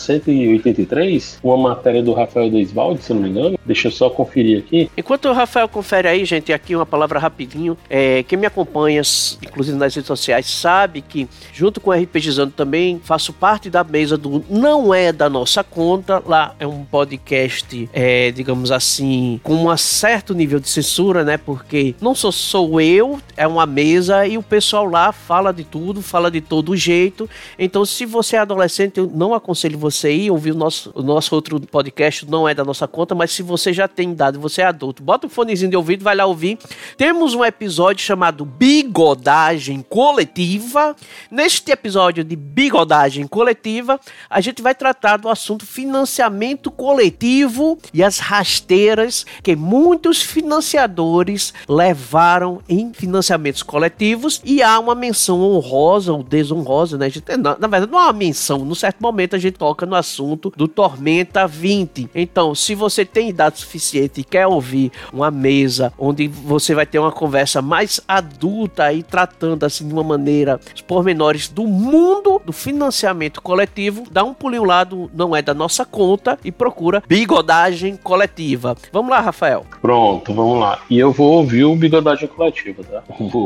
183, uma matéria do Rafael Deisvalde, se eu não me engano. Deixa eu só conferir aqui. Enquanto o Rafael confere aí, gente, aqui uma palavra rapidinho. Quem me acompanha, inclusive nas redes sociais, sabe que, junto com o RPGizando também, faço parte da mesa do Não É Da Nossa Conta. Lá é um podcast, digamos assim, com um certo nível de censura, né? Porque não sou eu, é uma mesa e o pessoal lá fala de tudo, fala de todo jeito. Então, se você é adolescente, eu não aconselho você ir ouvir o nosso outro podcast, Não É Da Nossa Conta, mas se você já tem idade, você é adulto, bota um fonezinho de ouvido, vai lá ouvir. Temos um episódio chamado Bigodagem Coletiva. Neste episódio de Bigodagem Coletiva, a gente vai tratar do assunto financiamento coletivo e as rasteiras que muitos financiadores levaram em financiamentos coletivos, e há uma menção honrosa ou desonrosa, né? Na verdade, não há uma menção, num certo momento a gente toca no assunto do Tormenta 20. Então, se você tem idade suficiente e quer ouvir uma mesa onde você vai ter uma conversa mais adulta e tratando assim de uma maneira os pormenores do mundo do financiamento coletivo, dá um pulinho lá do Não É Da Nossa Conta e procura Bigodagem Coletiva. Vamos lá, Rafael. Pronto, vamos lá. E eu vou ouvir o Bigodagem Coletiva, tá?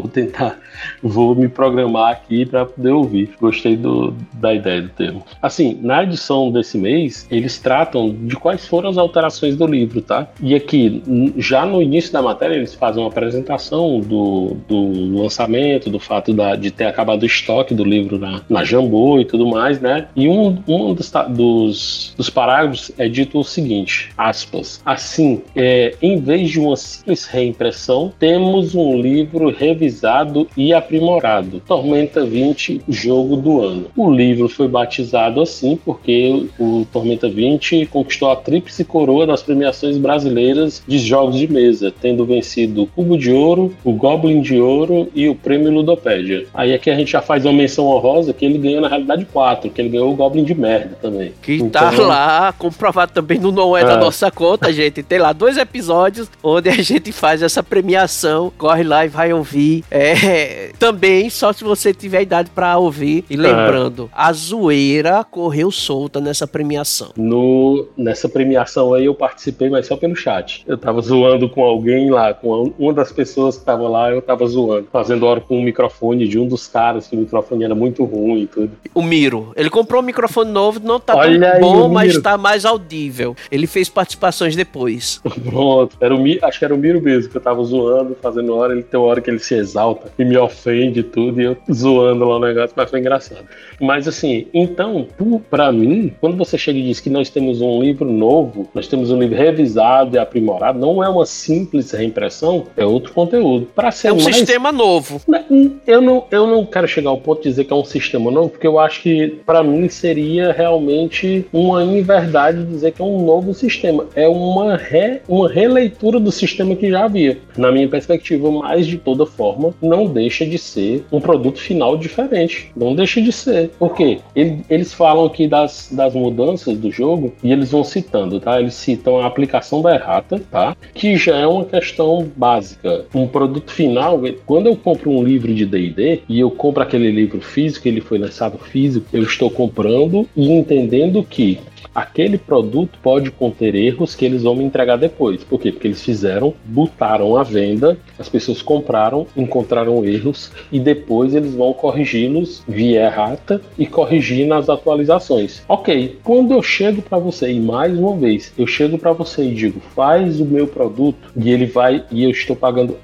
Vou me programar aqui para poder ouvir. Gostei da ideia do termo. Assim, na edição desse mês, eles tratam de quais foram as alterações do livro, tá? E aqui, já no início da matéria, eles fazem uma apresentação do lançamento, do fato de ter acabado o estoque do livro na Jambô e tudo mais, né? E um dos parágrafos é dito o seguinte, aspas, assim, em vez de uma simples reimpressão, temos um livro revisado e aprimorado, Tormenta 20, jogo do ano. O livro foi batizado assim porque o Tormenta 20 conquistou a tríplice coroa das premiações brasileiras de jogos de mesa, tendo vencido o Cubo de Ouro, o Goblin de Ouro e o Prêmio Ludopédia. Aí aqui a gente já faz uma menção honrosa que ele ganhou na realidade 4, que ele ganhou o Goblin de merda também. Que então, tá lá, comprovado também no Não É Da Nossa Conta, gente. Tem lá 2 episódios onde a gente faz essa premiação. Corre lá e vai ouvir. Também, só se você tiver idade pra ouvir. E lembrando, a zoeira correu solta. solta nessa premiação? Nessa premiação aí eu participei, mas só pelo chat. Eu tava zoando com alguém lá, com uma das pessoas que tava lá, eu tava zoando, fazendo hora com o microfone de um dos caras, que o microfone era muito ruim e tudo. O Miro, ele comprou um microfone novo, não tá tão bom, mas tá mais audível. Ele fez participações depois. Pronto, acho que era o Miro mesmo, que eu tava zoando, fazendo hora, ele tem uma hora que ele se exalta e me ofende e tudo, e eu zoando lá o negócio, mas foi engraçado. Mas assim, então, pra mim, quando você chega e diz que nós temos um livro novo, nós temos um livro revisado e aprimorado, não é uma simples reimpressão, é outro conteúdo. Pra ser sistema novo. Eu não quero chegar ao ponto de dizer que é um sistema novo, porque eu acho que pra mim seria realmente uma inverdade dizer que é um novo sistema. É uma releitura do sistema que já havia, na minha perspectiva, mas de toda forma não deixa de ser um produto final diferente. Não deixa de ser. Por quê? Eles falam aqui das mudanças do jogo e eles vão citando, tá? Eles citam a aplicação da errata, tá? Que já é uma questão básica. Um produto final, quando eu compro um livro de D&D e eu compro aquele livro físico, ele foi lançado físico, eu estou comprando e entendendo que aquele produto pode conter erros que eles vão me entregar depois. Por quê? Porque eles botaram à venda, as pessoas compraram, encontraram erros e depois eles vão corrigi-los via errata e corrigir nas atualizações. Ok, quando eu chego para você, e mais uma vez, eu chego para você e digo, faz o meu produto e eu estou pagando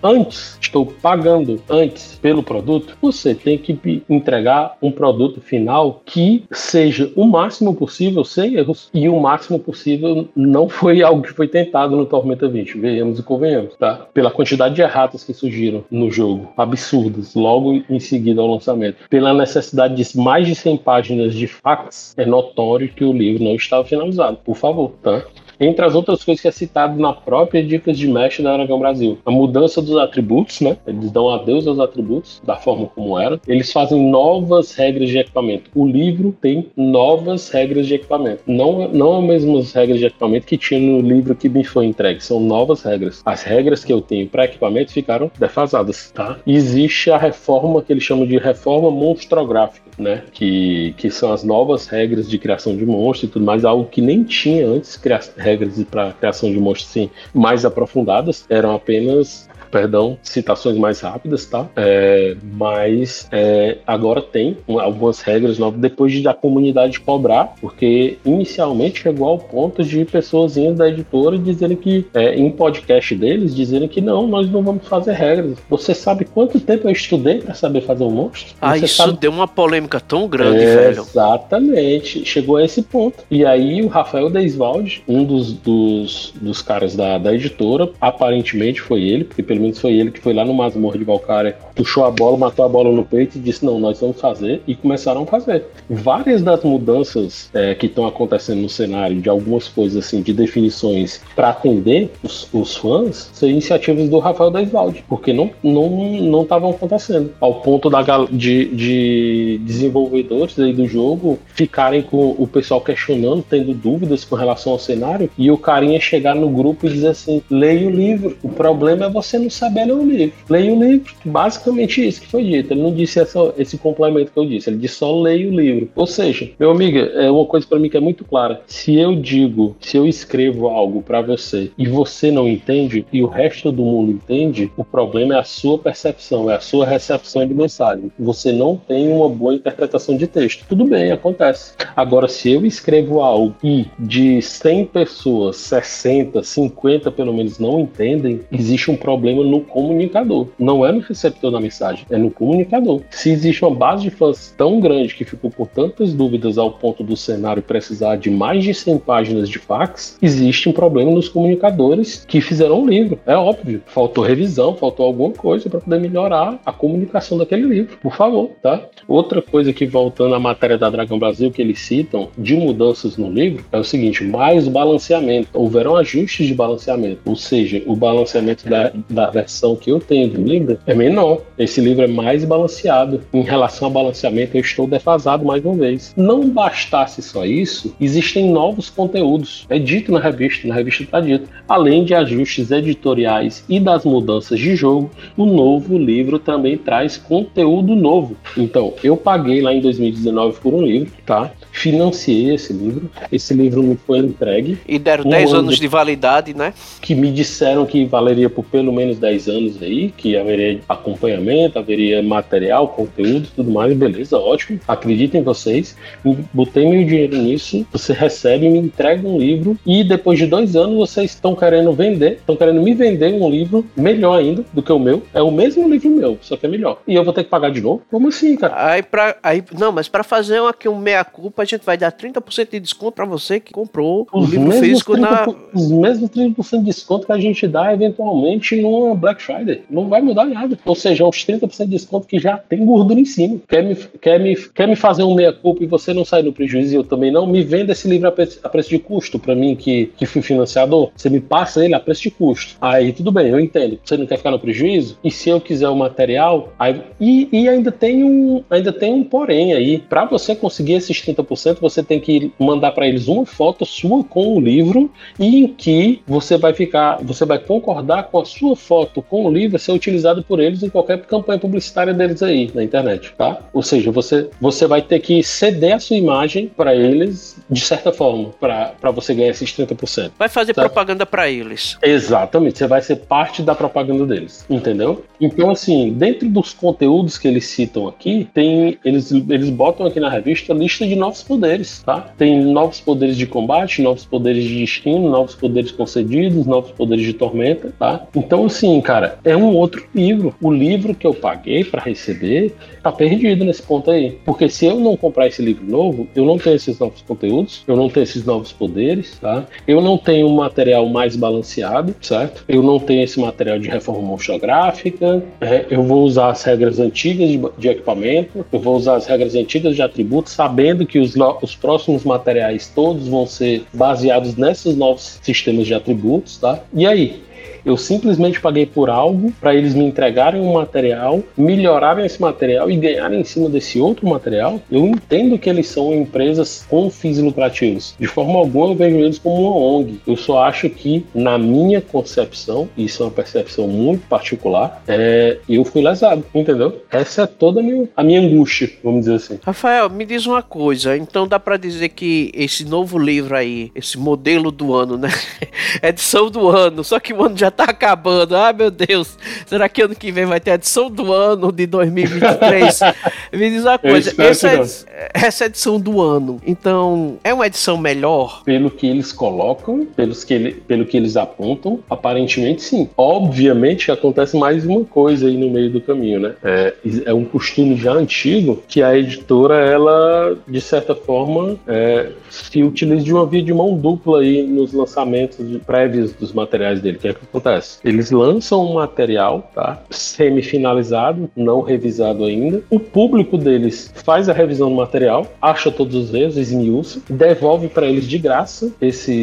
antes pelo produto, você tem que me entregar um produto final que seja o máximo possível sem erros. E o máximo possível não foi algo que foi tentado no Tormenta 20, venhamos e convenhamos, tá? Pela quantidade de erratas que surgiram no jogo, absurdas, logo em seguida ao lançamento. Pela necessidade de mais de 100 páginas de fax, é notório que o livro não estava finalizado, por favor, tá? Entre as outras coisas que é citado na própria Dicas de Mestre da Dragão Brasil. A mudança dos atributos, né? Eles dão adeus aos atributos, da forma como era. Eles fazem novas regras de equipamento. O livro tem novas regras de equipamento. Não as mesmas regras de equipamento que tinha no livro que me foi entregue. São novas regras. As regras que eu tenho para equipamento ficaram defasadas, tá? E existe a reforma que eles chamam de reforma monstrográfica, né? Que são as novas regras de criação de monstros e tudo mais. Algo que nem tinha antes, regras para criação de monstros assim, mais aprofundadas, eram apenas citações mais rápidas, tá? Mas agora tem algumas regras novas, depois de a comunidade cobrar, porque inicialmente chegou ao ponto de pessoas indo da editora dizerem que, em podcast deles, dizerem que não, nós não vamos fazer regras. Você sabe quanto tempo eu estudei para saber fazer um monstro? Isso deu uma polêmica tão grande, velho. Exatamente, chegou a esse ponto. E aí o Rafael Deiswald, um dos caras da editora, aparentemente foi ele, porque pelo menos foi ele que foi lá no Masmorra de Valkyria, puxou a bola, matou a bola no peito e disse, não, nós vamos fazer, e começaram a fazer. Várias das mudanças que estão acontecendo no cenário, de algumas coisas assim, de definições para atender os fãs, são iniciativas do Rafael Deiswald, porque não estavam acontecendo, ao ponto de desenvolvedores aí do jogo ficarem com o pessoal questionando, tendo dúvidas com relação ao cenário, e o carinha chegar no grupo e dizer assim, leia o livro, o problema é você não saber ler o livro. Leia o livro. Basicamente isso que foi dito. Ele não disse esse complemento que eu disse. Ele disse só leia o livro. Ou seja, meu amigo, é uma coisa para mim que é muito clara. Se eu escrevo algo para você e você não entende e o resto do mundo entende, o problema é a sua percepção, é a sua recepção de mensagem. Você não tem uma boa interpretação de texto. Tudo bem, acontece. Agora, se eu escrevo algo e de 100 pessoas, 60, 50 pelo menos não entendem, existe um problema no comunicador. Não é no receptor da mensagem, é no comunicador. Se existe uma base de fãs tão grande que ficou com tantas dúvidas ao ponto do cenário precisar de mais de 100 páginas de fax, existe um problema nos comunicadores que fizeram o livro. É óbvio. Faltou revisão, faltou alguma coisa para poder melhorar a comunicação daquele livro. Por favor, tá? Outra coisa que, voltando à matéria da Dragão Brasil, que eles citam de mudanças no livro, é o seguinte, mais balanceamento. Houveram ajustes de balanceamento, ou seja, o balanceamento da versão que eu tenho do livro é menor. Esse livro é mais balanceado. Em relação ao balanceamento, eu estou defasado mais uma vez. Não bastasse só isso, existem novos conteúdos. É dito na revista está dito. Além de ajustes editoriais e das mudanças de jogo, o novo livro também traz conteúdo novo. Então, eu paguei lá em 2019 por um livro, tá? Financiei esse livro. Esse livro me foi entregue. E deram 10 anos de validade, né? Que me disseram que valeria por pelo menos 10 anos aí, que haveria acompanhamento, haveria material, conteúdo, tudo mais. Beleza, ótimo. Acredito em vocês. Botei meu dinheiro nisso. Você recebe, me entrega um livro e depois de 2 anos vocês estão querendo me vender um livro melhor ainda do que o meu. É o mesmo livro meu, só que é melhor. E eu vou ter que pagar de novo? Como assim, cara? Não, mas pra fazer aqui um meia-culpa, a gente vai dar 30% de desconto pra você que comprou o livro físico Os mesmos 30% de desconto que a gente dá eventualmente numa Black Friday. Não vai mudar nada. Ou seja, os 30% de desconto que já tem gordura em cima. Quer me fazer um meia-culpa e você não sai no prejuízo e eu também não? Me venda esse livro a preço de custo pra mim que fui financiador. Você me passa ele a preço de custo. Aí tudo bem, eu entendo. Você não quer ficar no prejuízo? E se eu quiser o material? E ainda tem um porém aí. Pra você conseguir esses 30%, você tem que mandar pra eles uma foto sua com o livro e em que você vai concordar com a sua foto com o livro ser utilizado por eles em qualquer campanha publicitária deles aí na internet, tá? Ou seja, você vai ter que ceder a sua imagem pra eles de certa forma, pra você ganhar esses 30%. Vai fazer propaganda pra eles. Exatamente, você vai ser parte da propaganda deles, entendeu? Então, assim, dentro dos conteúdos que eles citam aqui, eles botam aqui na revista a lista de novos poderes, tá? Tem novos poderes de combate, novos poderes de destino, novos poderes concedidos, novos poderes de tormenta, tá? Então, assim, cara, é um outro livro. O livro que eu paguei pra receber tá perdido nesse ponto aí. Porque se eu não comprar esse livro novo, eu não tenho esses novos conteúdos, eu não tenho esses novos poderes, tá? Eu não tenho um material mais balanceado, certo? Eu não tenho esse material de reforma monstrográfica, eu vou usar as regras antigas de equipamento, eu vou usar as regras antigas de atributos, sabendo que os próximos materiais todos vão ser baseados nesses novos sistemas de atributos, tá? E aí? Eu simplesmente paguei por algo para eles me entregarem um material, melhorarem esse material e ganharem em cima desse outro material. Eu entendo que eles são empresas com fins lucrativos. De forma alguma eu vejo eles como uma ONG. Eu só acho que, na minha concepção, isso é uma percepção muito particular, eu fui lesado, entendeu? Essa é toda a minha angústia, vamos dizer assim. Rafael, me diz uma coisa. Então dá para dizer que esse novo livro aí, esse modelo do ano, né? Edição do ano, só que o ano já tá acabando. Ah, meu Deus, será que ano que vem vai ter a edição do ano de 2023? Me diz uma coisa, essa edição do ano, então, é uma edição melhor? Pelo que eles colocam, pelo que eles apontam, aparentemente sim. Obviamente acontece mais uma coisa aí no meio do caminho, né? É um costume já antigo que a editora, ela, de certa forma, se utiliza de uma via de mão dupla aí nos lançamentos prévios dos materiais dele. O que é que acontece? Eles lançam um material, tá? Semi-finalizado, não revisado ainda. O público deles faz a revisão do material, acha todos os erros, esmiuça, devolve para eles de graça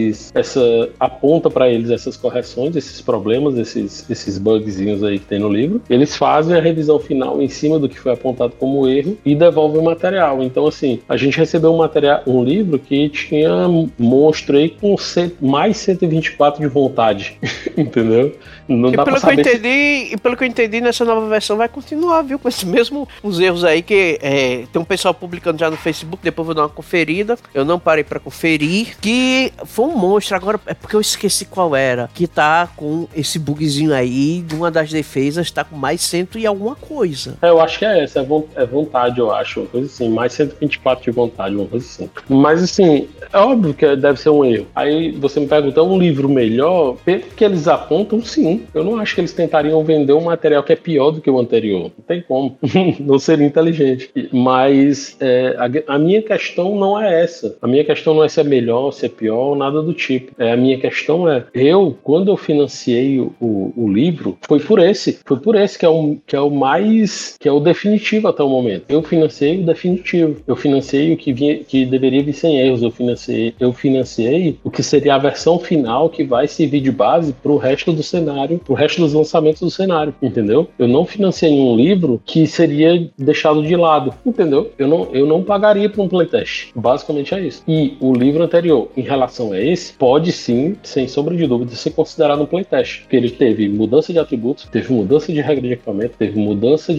aponta para eles essas correções, esses problemas, esses bugzinhos aí que tem no livro. Eles fazem a revisão final em cima do que foi apontado como erro e devolvem o material. Então, assim, a gente recebeu um livro que tinha monstro aí com mais 124 de vontade, entendeu? Não dá pra saber. Pelo que eu entendi, nessa nova versão vai continuar, viu? Com esse mesmo os erros aí que tem um pessoal publicando já no Facebook, depois vou dar uma conferida. Eu não parei pra conferir. Que foi um monstro, agora é porque eu esqueci qual era. Que tá com esse bugzinho aí, de uma das defesas, tá com mais 100 e alguma coisa. Eu acho que é essa, é vontade, eu acho. Uma coisa assim, mais 124 de vontade, uma coisa assim. Mas assim, é óbvio que deve ser um erro. Aí você me pergunta, é um livro melhor? Pelo que eles apontam, sim. Eu não acho que eles tentariam vender um material que é pior do que o anterior. Não tem como. Não seria inteligente. Mas a minha questão não é essa. A minha questão não é se é melhor, se é pior, nada do tipo. A minha questão é, quando eu financiei o livro, foi por esse que é o definitivo até o momento. Eu financiei o definitivo. Eu financiei o que deveria vir sem erros. Eu financiei o que seria a versão final que vai servir de base para o resto resto do cenário, pro resto dos lançamentos do cenário, entendeu? Eu não financiei um livro que seria deixado de lado, entendeu? Eu não pagaria para um playtest. Basicamente é isso. E o livro anterior, em relação a esse, pode sim, sem sombra de dúvida, ser considerado um playtest. Porque ele teve mudança de atributos, teve mudança de regra de equipamento, teve mudança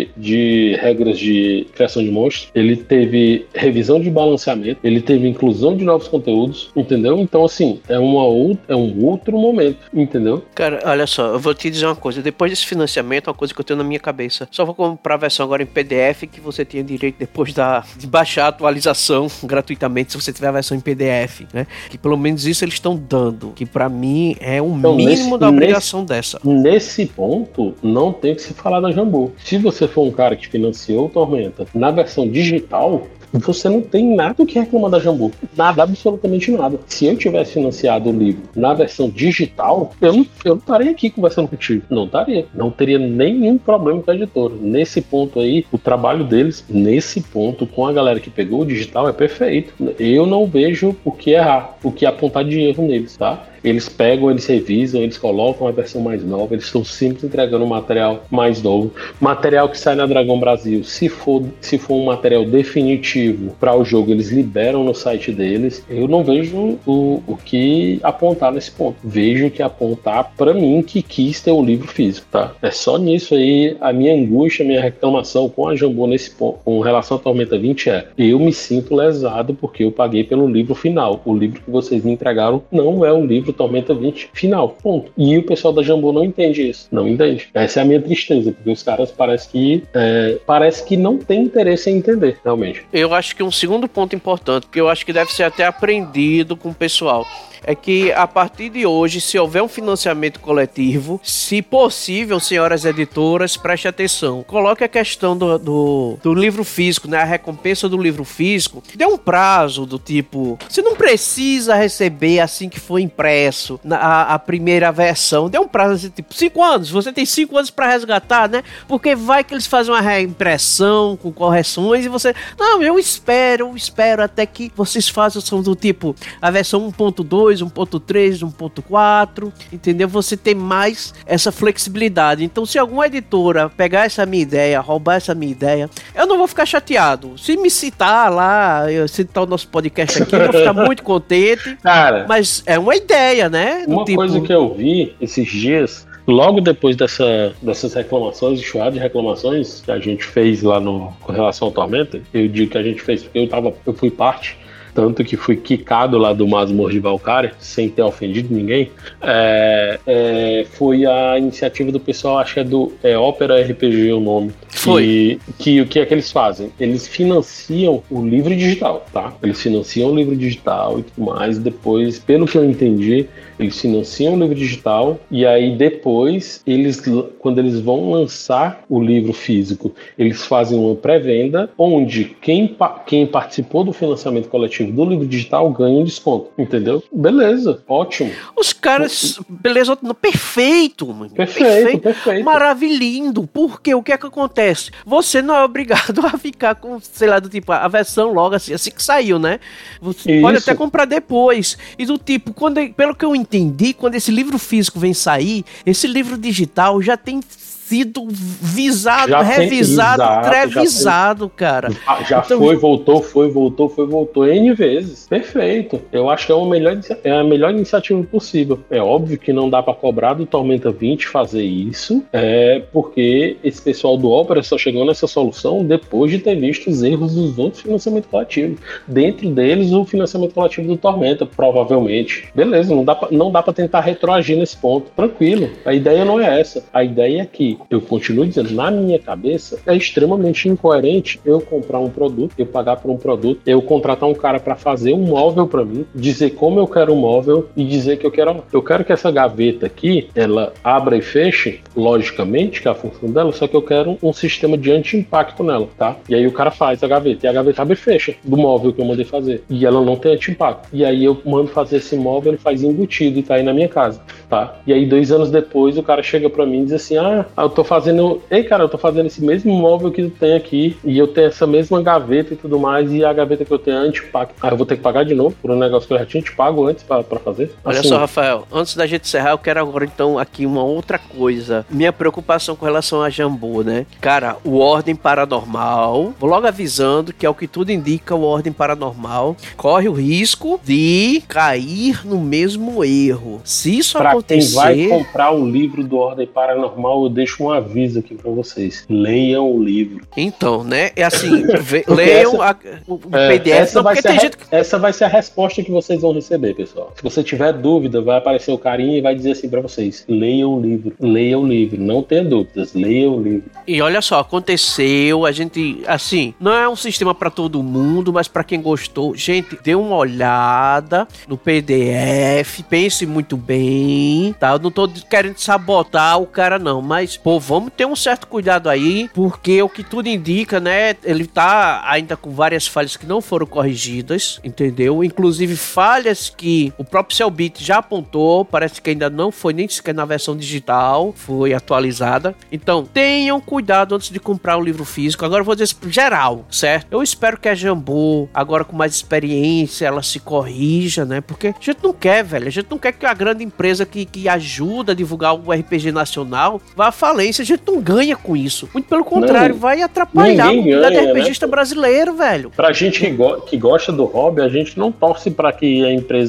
de regras de criação de monstros, ele teve revisão de balanceamento, ele teve inclusão de novos conteúdos, entendeu? Então, assim, é um outro momento, entendeu? Cara, olha só, eu vou te dizer uma coisa. Depois desse financiamento, uma coisa que eu tenho na minha cabeça. Só vou comprar a versão agora em PDF, que você tinha direito depois de baixar a atualização gratuitamente, se você tiver a versão em PDF, né? Que pelo menos isso eles estão dando, que pra mim é o então, mínimo da obrigação dessa. Nesse ponto, não tem que se falar da Jambu. Se você for um cara que financiou o Tormenta na versão digital, você não tem nada o que reclamar da Jambu. Nada, absolutamente nada. Se eu tivesse financiado o livro na versão digital, eu não estaria aqui conversando contigo. Não estaria. Não teria nenhum problema com a editora. Nesse ponto aí, o trabalho deles, nesse ponto, com a galera que pegou o digital, é perfeito. Eu não vejo o que errar, o que apontar de erro neles, tá? Eles pegam, eles revisam, eles colocam a versão mais nova, eles estão sempre entregando um material mais novo. Material que sai na Dragão Brasil, se for um material definitivo para o jogo, eles liberam no site deles. Eu não vejo o que apontar nesse ponto. Vejo o que apontar para mim que quis ter o livro físico, tá? É só nisso aí a minha angústia, a minha reclamação com a Jambu nesse ponto, com relação à Tormenta 20 eu me sinto lesado porque eu paguei pelo livro final. O livro que vocês me entregaram não é o livro Tormenta 20 final, ponto. E o pessoal da Jambu não entende isso, não entende. Essa é a minha tristeza, porque os caras parece que não tem interesse em entender, realmente. Eu acho que um segundo ponto importante, que eu acho que deve ser até aprendido com o pessoal, é que a partir de hoje, se houver um financiamento coletivo, se possível, senhoras editoras, preste atenção. Coloque a questão do livro físico, né? A recompensa do livro físico. Dê um prazo do tipo, você não precisa receber assim que for impresso a primeira versão. Dê um prazo assim, tipo 5 anos. Você tem 5 anos para resgatar, né? Porque vai que eles fazem uma reimpressão com correções e você... Não, eu espero até que vocês façam do tipo a versão 1.2, 1.3, 1.4, entendeu? Você tem mais essa flexibilidade. Então, se alguma editora pegar essa minha ideia, roubar essa minha ideia, eu não vou ficar chateado. Se me citar lá, eu citar o nosso podcast aqui, eu vou ficar muito contente. Cara, mas é uma ideia, né? Uma coisa que eu vi esses dias, logo depois dessas reclamações, enxurrada de reclamações que a gente fez lá com relação ao Tormenta, eu digo que a gente fez porque eu fui parte, tanto que fui quicado lá do Masmorra de Valkyria, sem ter ofendido ninguém, foi a iniciativa do pessoal, acho que é Ópera RPG o nome. Foi. Que o que é que eles fazem? Eles financiam o livro digital, tá? Eles financiam o livro digital e tudo mais, depois, pelo que eu entendi, eles financiam o livro digital e aí depois, quando eles vão lançar o livro físico, eles fazem uma pré-venda onde quem participou do financiamento coletivo do livro digital ganha um desconto, entendeu? Beleza, ótimo. Os caras, beleza, perfeito, mano. Perfeito. Maravilhindo, porque o que é que acontece? Você não é obrigado a ficar com, sei lá, do tipo, a versão logo assim que saiu, né? Você pode até comprar depois. E do tipo, pelo que eu entendi, quando esse livro físico vem sair, esse livro digital já tem sido visado, revisado, revisado, cara. Já então, voltou N vezes. Perfeito. Eu acho que é a melhor iniciativa possível. É óbvio que não dá pra cobrar do Tormenta 20 fazer isso, porque esse pessoal do Ópera só chegou nessa solução depois de ter visto os erros dos outros financiamentos coletivos. Dentro deles, o financiamento coletivo do Tormenta, provavelmente. Beleza, não dá pra tentar retroagir nesse ponto. Tranquilo. A ideia não é essa. A ideia é que eu continuo dizendo, na minha cabeça, é extremamente incoerente eu comprar um produto, eu pagar por um produto, eu contratar um cara para fazer um móvel para mim, dizer como eu quero um móvel e dizer que eu quero que essa gaveta aqui, ela abra e feche, logicamente, que é a função dela, só que eu quero um sistema de anti-impacto nela, tá? E aí o cara faz a gaveta, e a gaveta abre e fecha do móvel que eu mandei fazer, e ela não tem anti-impacto. E aí eu mando fazer esse móvel, ele faz embutido e tá aí na minha casa, tá? tá? E aí 2 anos depois o cara chega pra mim e diz assim, eu tô fazendo esse mesmo móvel que tu tem aqui, e eu tenho essa mesma gaveta e tudo mais, e a gaveta que eu tenho antes, eu vou ter que pagar de novo por um negócio que eu já tinha te pago antes pra fazer. Olha assim, só, Rafael, antes da gente encerrar, eu quero agora então aqui uma outra coisa. Minha preocupação com relação a Jambô, né? Cara, o Ordem Paranormal, vou logo avisando que é o que tudo indica, o Ordem Paranormal corre o risco de cair no mesmo erro. Se isso acontecer... Pra quem vai comprar o livro do Ordem Paranormal, eu deixo um aviso aqui pra vocês. Leiam o livro. Então, né? É assim, leiam o PDF. Essa vai ser a resposta que vocês vão receber, pessoal. Se você tiver dúvida, vai aparecer o carinha e vai dizer assim pra vocês: leiam o livro, não tenha dúvidas, leiam o livro. E olha só, aconteceu, a gente, assim, não é um sistema pra todo mundo, mas pra quem gostou, gente, dê uma olhada no PDF, pense muito bem, tá? Eu não tô querendo sabotar o cara não, mas, pô, vamos ter um certo cuidado aí, porque o que tudo indica, né, ele tá ainda com várias falhas que não foram corrigidas, entendeu? Inclusive falhas que o próprio Cellbit já apontou, parece que ainda não foi nem sequer na versão digital, foi atualizada. Então, tenham cuidado antes de comprar o livro físico. Agora eu vou dizer geral, certo? Eu espero que a Jambô, agora com mais experiência, ela se corrija, né? Porque a gente não quer, velho, a gente não quer que a grande empresa que ajuda a divulgar o RPG nacional vá à falência. A gente não ganha com isso. Muito pelo contrário, vai atrapalhar o RPGista, né, brasileiro, velho. Pra gente que gosta do hobby, a gente não torce pra que a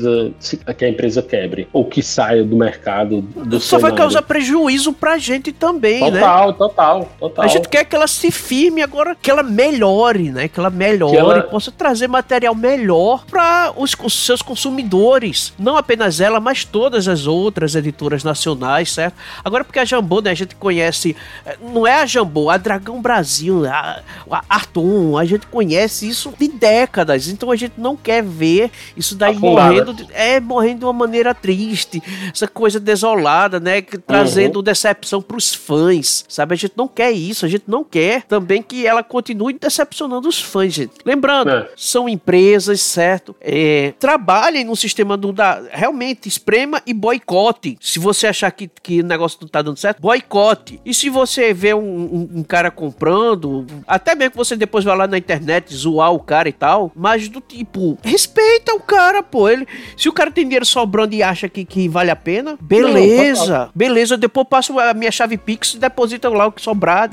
empresa quebre ou que saia do mercado do Só vai causar prejuízo pra gente também, Total. A gente quer que ela se firme agora, que ela melhore, né? Que ela melhore, possa trazer material melhor para os seus consumidores. Não apenas ela, mas todas as outras editoras nacionais, certo? Agora, porque a Jambô, né? A gente conhece, não é a Jambô, a Dragão Brasil, a Arton, a gente conhece isso de décadas, então a gente não quer ver isso daí morrendo de uma maneira triste, essa coisa desolada, né? Trazendo decepção pros fãs, sabe? A gente não quer isso, a gente não quer também que ela continue decepcionando os fãs, gente. Lembrando, são empresas, certo? Trabalhem no sistema realmente esprema e boicote. Se você achar que o negócio não tá dando certo, boicote. E se você vê um cara comprando, até mesmo que você depois vai lá na internet zoar o cara e tal, mas do tipo, respeita o cara, pô. Se o cara tem dinheiro sobrando e acha que vale a pena, beleza. Beleza, depois passo a minha chave Pix e deposita lá o que sobrar.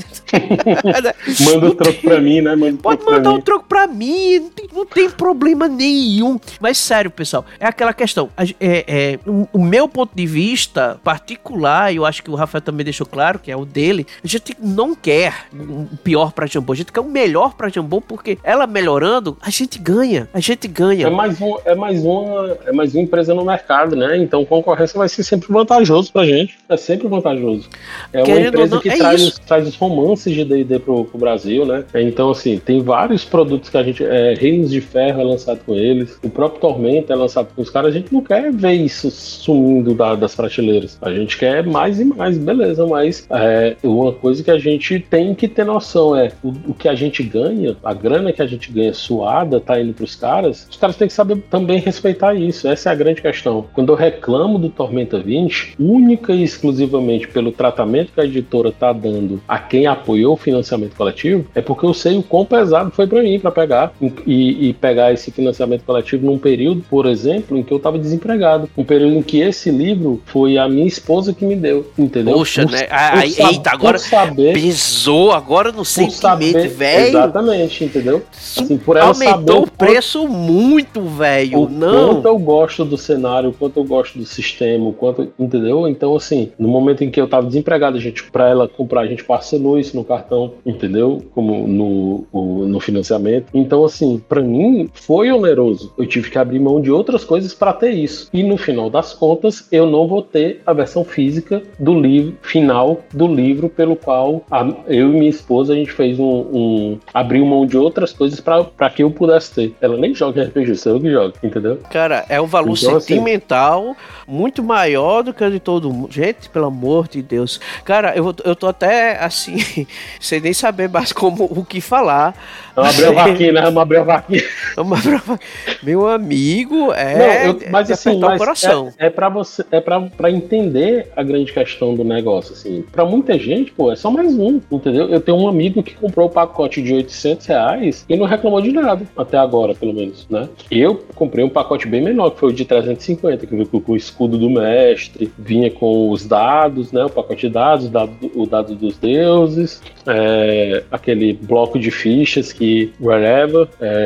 Manda um troco pra mim, né? Pode mandar um troco pra mim, não tem problema nenhum. Mas sério, pessoal, é aquela questão. O meu ponto de vista particular, eu acho que o Rafael também deixou claro, que é o dele, a gente não quer o pior pra Jambô, a gente quer o melhor pra Jambô, porque ela melhorando, a gente ganha. É mais uma empresa no mercado, né? Então concorrência vai ser sempre vantajoso pra gente. É sempre vantajoso. É uma empresa que traz os romances de D&D pro Brasil, né? Então, assim, tem vários produtos que a gente... Reinos de Ferro é lançado com eles. O próprio Tormenta é lançado com os caras. A gente não quer ver isso sumindo das prateleiras. A gente quer mais e mais, beleza. Mas uma coisa que a gente tem que ter noção o que a gente ganha, a grana que a gente ganha suada, tá indo pros caras, os caras têm que saber também respeitar isso. Essa é a grande questão. Quando eu reclamo do Tormenta 20, única e exclusivamente pelo tratamento que a editora tá dando a quem apoiou o financiamento coletivo, é porque eu sei o quão pesado foi pra mim pra pegar e pegar esse financiamento coletivo num período, por exemplo, em que eu tava desempregado. Um período em que esse livro foi a minha esposa que me deu, entendeu? Poxa, né? Eita, agora pesou, agora no sentimento, velho. Exatamente, entendeu? Assim, por ela aumentou o preço muito, velho. Quanto eu gosto do cenário, o quanto eu gosto do sistema, o quanto, entendeu? Então, assim, no momento em que eu tava desempregado, pra ela comprar, a gente parcelou isso no cartão, entendeu? Como no financiamento. Então, assim, pra mim, foi oneroso. Eu tive que abrir mão de outras coisas pra ter isso. E no final das contas, eu não vou ter a versão física do livro, final do livro, pelo qual eu e minha esposa, a gente fez abriu mão de outras coisas pra que eu pudesse ter. Ela nem joga RPG, sou eu que jogo, entendeu? Cara, é um valor então, sentimental assim, muito maior do que o de todo mundo. Gente, pelo amor de Deus. Cara, eu tô até assim, sem nem saber mais o que falar. Vamos abrir a vaquinha, né? Vamos abrir a vaquinha. Meu amigo, mas assim, o coração. É pra pra entender a grande questão do negócio, assim. Pra muita gente, pô, é só mais um, entendeu? Eu tenho um amigo que comprou o pacote de R$800 e não reclamou de nada, até agora, pelo menos, né? Eu comprei um pacote bem menor, que foi o de 350, que veio com o escudo do mestre, vinha com os dados, né? O pacote de dados, o dado dos deuses, aquele bloco de fichas que wherever,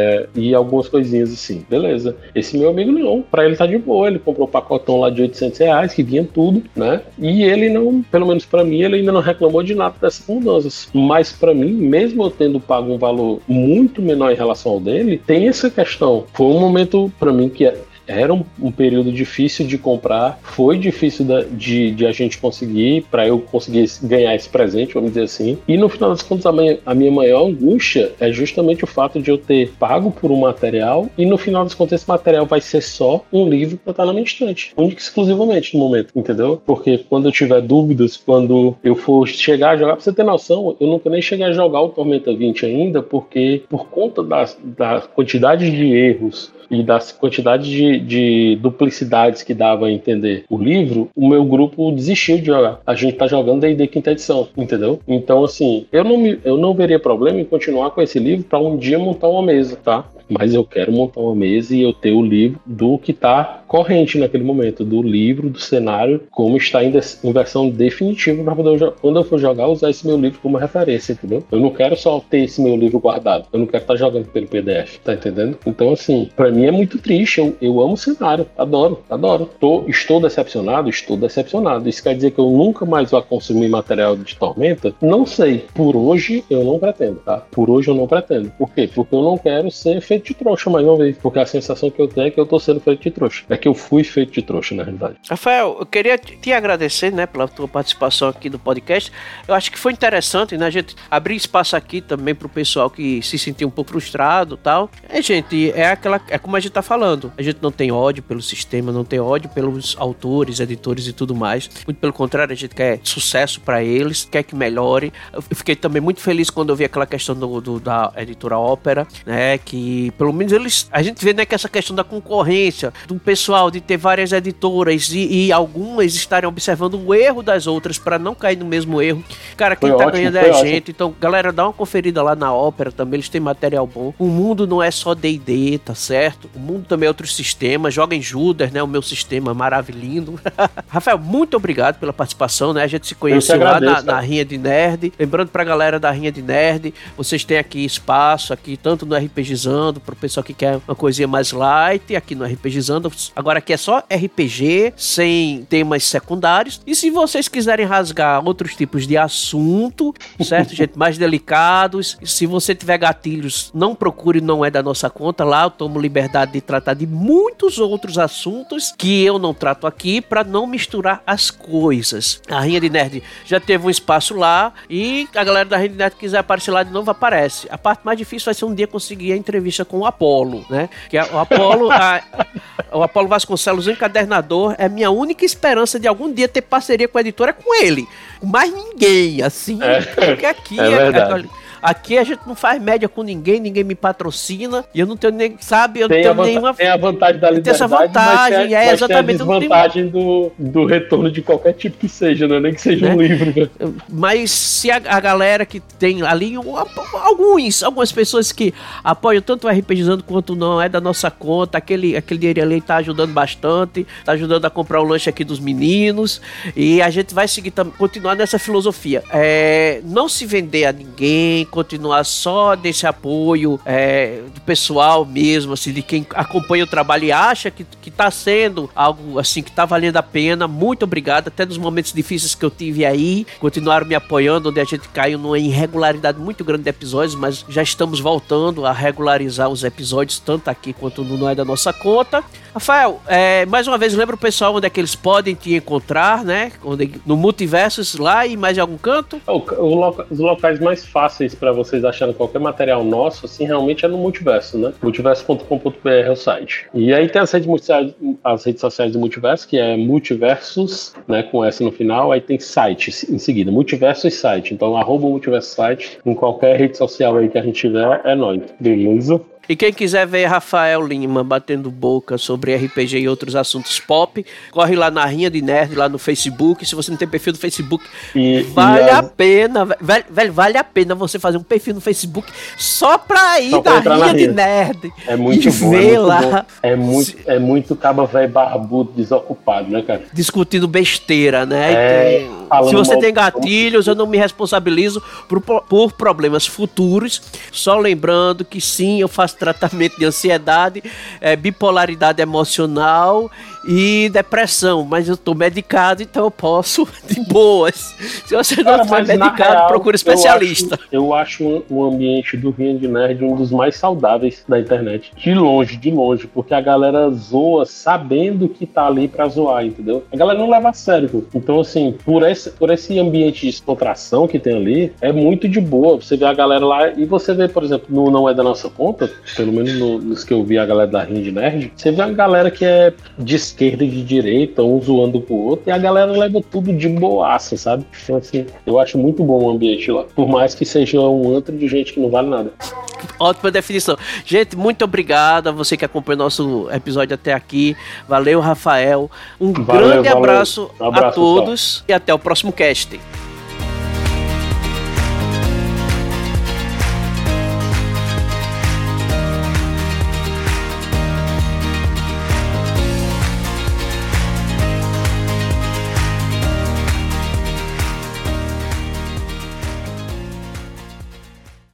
e algumas coisinhas assim, beleza. Esse meu amigo não, pra ele tá de boa, ele comprou o pacotão lá de R$800, que vinha tudo, né? E ele não, pelo menos pra mim, ele ainda não reclamou de nada dessas mudanças. Mas pra mim, mesmo eu tendo pago um valor muito menor em relação ao dele, tem essa questão. Foi um momento pra mim que era um período difícil de comprar, foi difícil de a gente conseguir, para eu conseguir ganhar esse presente, vamos dizer assim. E no final das contas, a minha maior angústia é justamente o fato de eu ter pago por um material e no final das contas esse material vai ser só um livro para estar na minha estante, único e exclusivamente no momento, entendeu? Porque quando eu tiver dúvidas, quando eu for chegar a jogar, pra você ter noção, eu nunca nem cheguei a jogar o Tormenta 20 ainda, porque por conta da quantidade de erros e das quantidades de duplicidades que dava a entender o livro, o meu grupo desistiu de jogar. A gente tá jogando D&D quinta edição, entendeu? Então, assim, eu não veria problema em continuar com esse livro para um dia montar uma mesa, tá? Mas eu quero montar uma mesa e eu ter o livro do que tá corrente naquele momento, do livro, do cenário, como está em versão definitiva, para poder, quando eu for jogar, usar esse meu livro como referência, entendeu? Eu não quero só ter esse meu livro guardado, eu não quero estar jogando pelo PDF, tá entendendo? Então, assim, pra mim é muito triste, eu amo o cenário, adoro. Estou decepcionado. Isso quer dizer que eu nunca mais vou consumir material de Tormenta? Não sei. Por hoje, eu não pretendo, tá? Por hoje eu não pretendo. Por quê? Porque eu não quero ser feito de trouxa mais uma vez, porque a sensação que eu tenho é que eu tô sendo feito de trouxa. É que eu fui feito de trouxa, na realidade. Rafael, eu queria te agradecer, né, pela tua participação aqui no podcast. Eu acho que foi interessante, né, a gente abrir espaço aqui também pro pessoal que se sentiu um pouco frustrado e tal. Gente, é como a gente tá falando, a gente não tem ódio pelo sistema, não tem ódio pelos autores, editores e tudo mais. Muito pelo contrário, a gente quer sucesso pra eles, quer que melhore. Eu fiquei também muito feliz quando eu vi aquela questão da editora Ópera, né, que pelo menos a gente vê, né, que essa questão da concorrência, do pessoal de ter várias editoras e algumas estarem observando o erro das outras para não cair no mesmo erro. Cara, quem tá ganhando é a gente. Então, galera, dá uma conferida lá na Ópera também, eles têm material bom. O mundo não é só D&D, tá certo? O mundo também é outros sistemas. Joga em Judas, né? O meu sistema maravilhoso. Rafael, muito obrigado pela participação, né? A gente se conheceu lá na Rinha de Nerd. Lembrando pra galera da Rinha de Nerd, vocês têm aqui espaço, aqui tanto no RPGizando, pro pessoal que quer uma coisinha mais light, aqui no RPGizando. Agora aqui é só RPG, sem temas secundários. E se vocês quiserem rasgar outros tipos de assunto, certo, gente, mais delicados, se você tiver gatilhos, não procure, não é da nossa conta. Lá eu tomo liberdade de tratar de muitos outros assuntos que eu não trato aqui, para não misturar as coisas. A Rinha de Nerd já teve um espaço lá, e a galera da Rinha de Nerd que quiser aparecer lá de novo, aparece. A parte mais difícil vai ser um dia conseguir a entrevista com o Apolo, né? Que o Apolo, o Apolo Vasconcelos, o encadernador, é minha única esperança de algum dia ter parceria com a editora, com ele. Com mais ninguém, assim. Porque aqui aqui a gente não faz média com ninguém me patrocina, e eu não tenho nem, sabe, eu não tenho nenhuma... Tem a vantagem da liberdade, tem essa vantagem, mas exatamente, tem a desvantagem do retorno de qualquer tipo que seja, né? Nem que seja um livro, né? Mas se a galera que tem ali, algumas pessoas que apoiam tanto o RPGizando quanto não é da nossa conta, aquele dinheiro ali tá ajudando bastante, tá ajudando a comprar o lanche aqui dos meninos, e a gente vai seguir, continuar nessa filosofia. Não se vender a ninguém, continuar só desse apoio do pessoal mesmo, assim, de quem acompanha o trabalho e acha que tá sendo algo assim, que tá valendo a pena. Muito obrigado, até nos momentos difíceis que eu tive aí, continuaram me apoiando, onde a gente caiu numa irregularidade muito grande de episódios, mas já estamos voltando a regularizar os episódios, tanto aqui quanto no Não É Da Nossa Conta. Rafael, mais uma vez, lembra o pessoal onde é que eles podem te encontrar, né? No Multiversos, lá e mais em algum canto? Os locais mais fáceis para vocês acharem qualquer material nosso, assim, realmente é no Multiverso, né? Multiverso.com.br é o site. E aí tem as redes sociais do Multiverso, que é Multiversos, né, com S no final, aí tem site em seguida, Multiversos site. Então, @Multiverso site, em qualquer rede social aí que a gente tiver, é nóis. Beleza? E quem quiser ver Rafael Lima batendo boca sobre RPG e outros assuntos pop, corre lá na Rinha de Nerd, lá no Facebook. Se você não tem perfil no Facebook, vale a pena, velho, vale a pena você fazer um perfil no Facebook só pra ir na Rinha de Nerd. É muito bom, ver lá. É muito caba velho barbudo desocupado, né, cara? Discutindo besteira, né? Se você tem gatilhos, eu não me responsabilizo por problemas futuros. Só lembrando que sim, eu faço tratamento de ansiedade, bipolaridade emocional e depressão, mas eu tô medicado, então eu posso de boas. Se você não for medicado, procure especialista. Eu acho o ambiente do Rinha de Nerd um dos mais saudáveis da internet. De longe, porque a galera zoa sabendo que tá ali pra zoar, entendeu? A galera não leva a sério. Então, assim, por esse ambiente de descontração que tem ali, é muito de boa. Você vê a galera lá, e você vê, por exemplo, no Não É Da Nossa Conta, pelo menos nos que eu vi a galera da Rinha de Nerd, você vê a galera que é de esquerda e de direita, um zoando pro outro, e a galera leva tudo de boaça, sabe? Então, assim, eu acho muito bom o ambiente lá. Por mais que seja um antro de gente que não vale nada. Ótima definição. Gente, muito obrigado a você que acompanhou nosso episódio até aqui. Valeu, Rafael. Grande abraço a todos, pessoal. E até o próximo cast.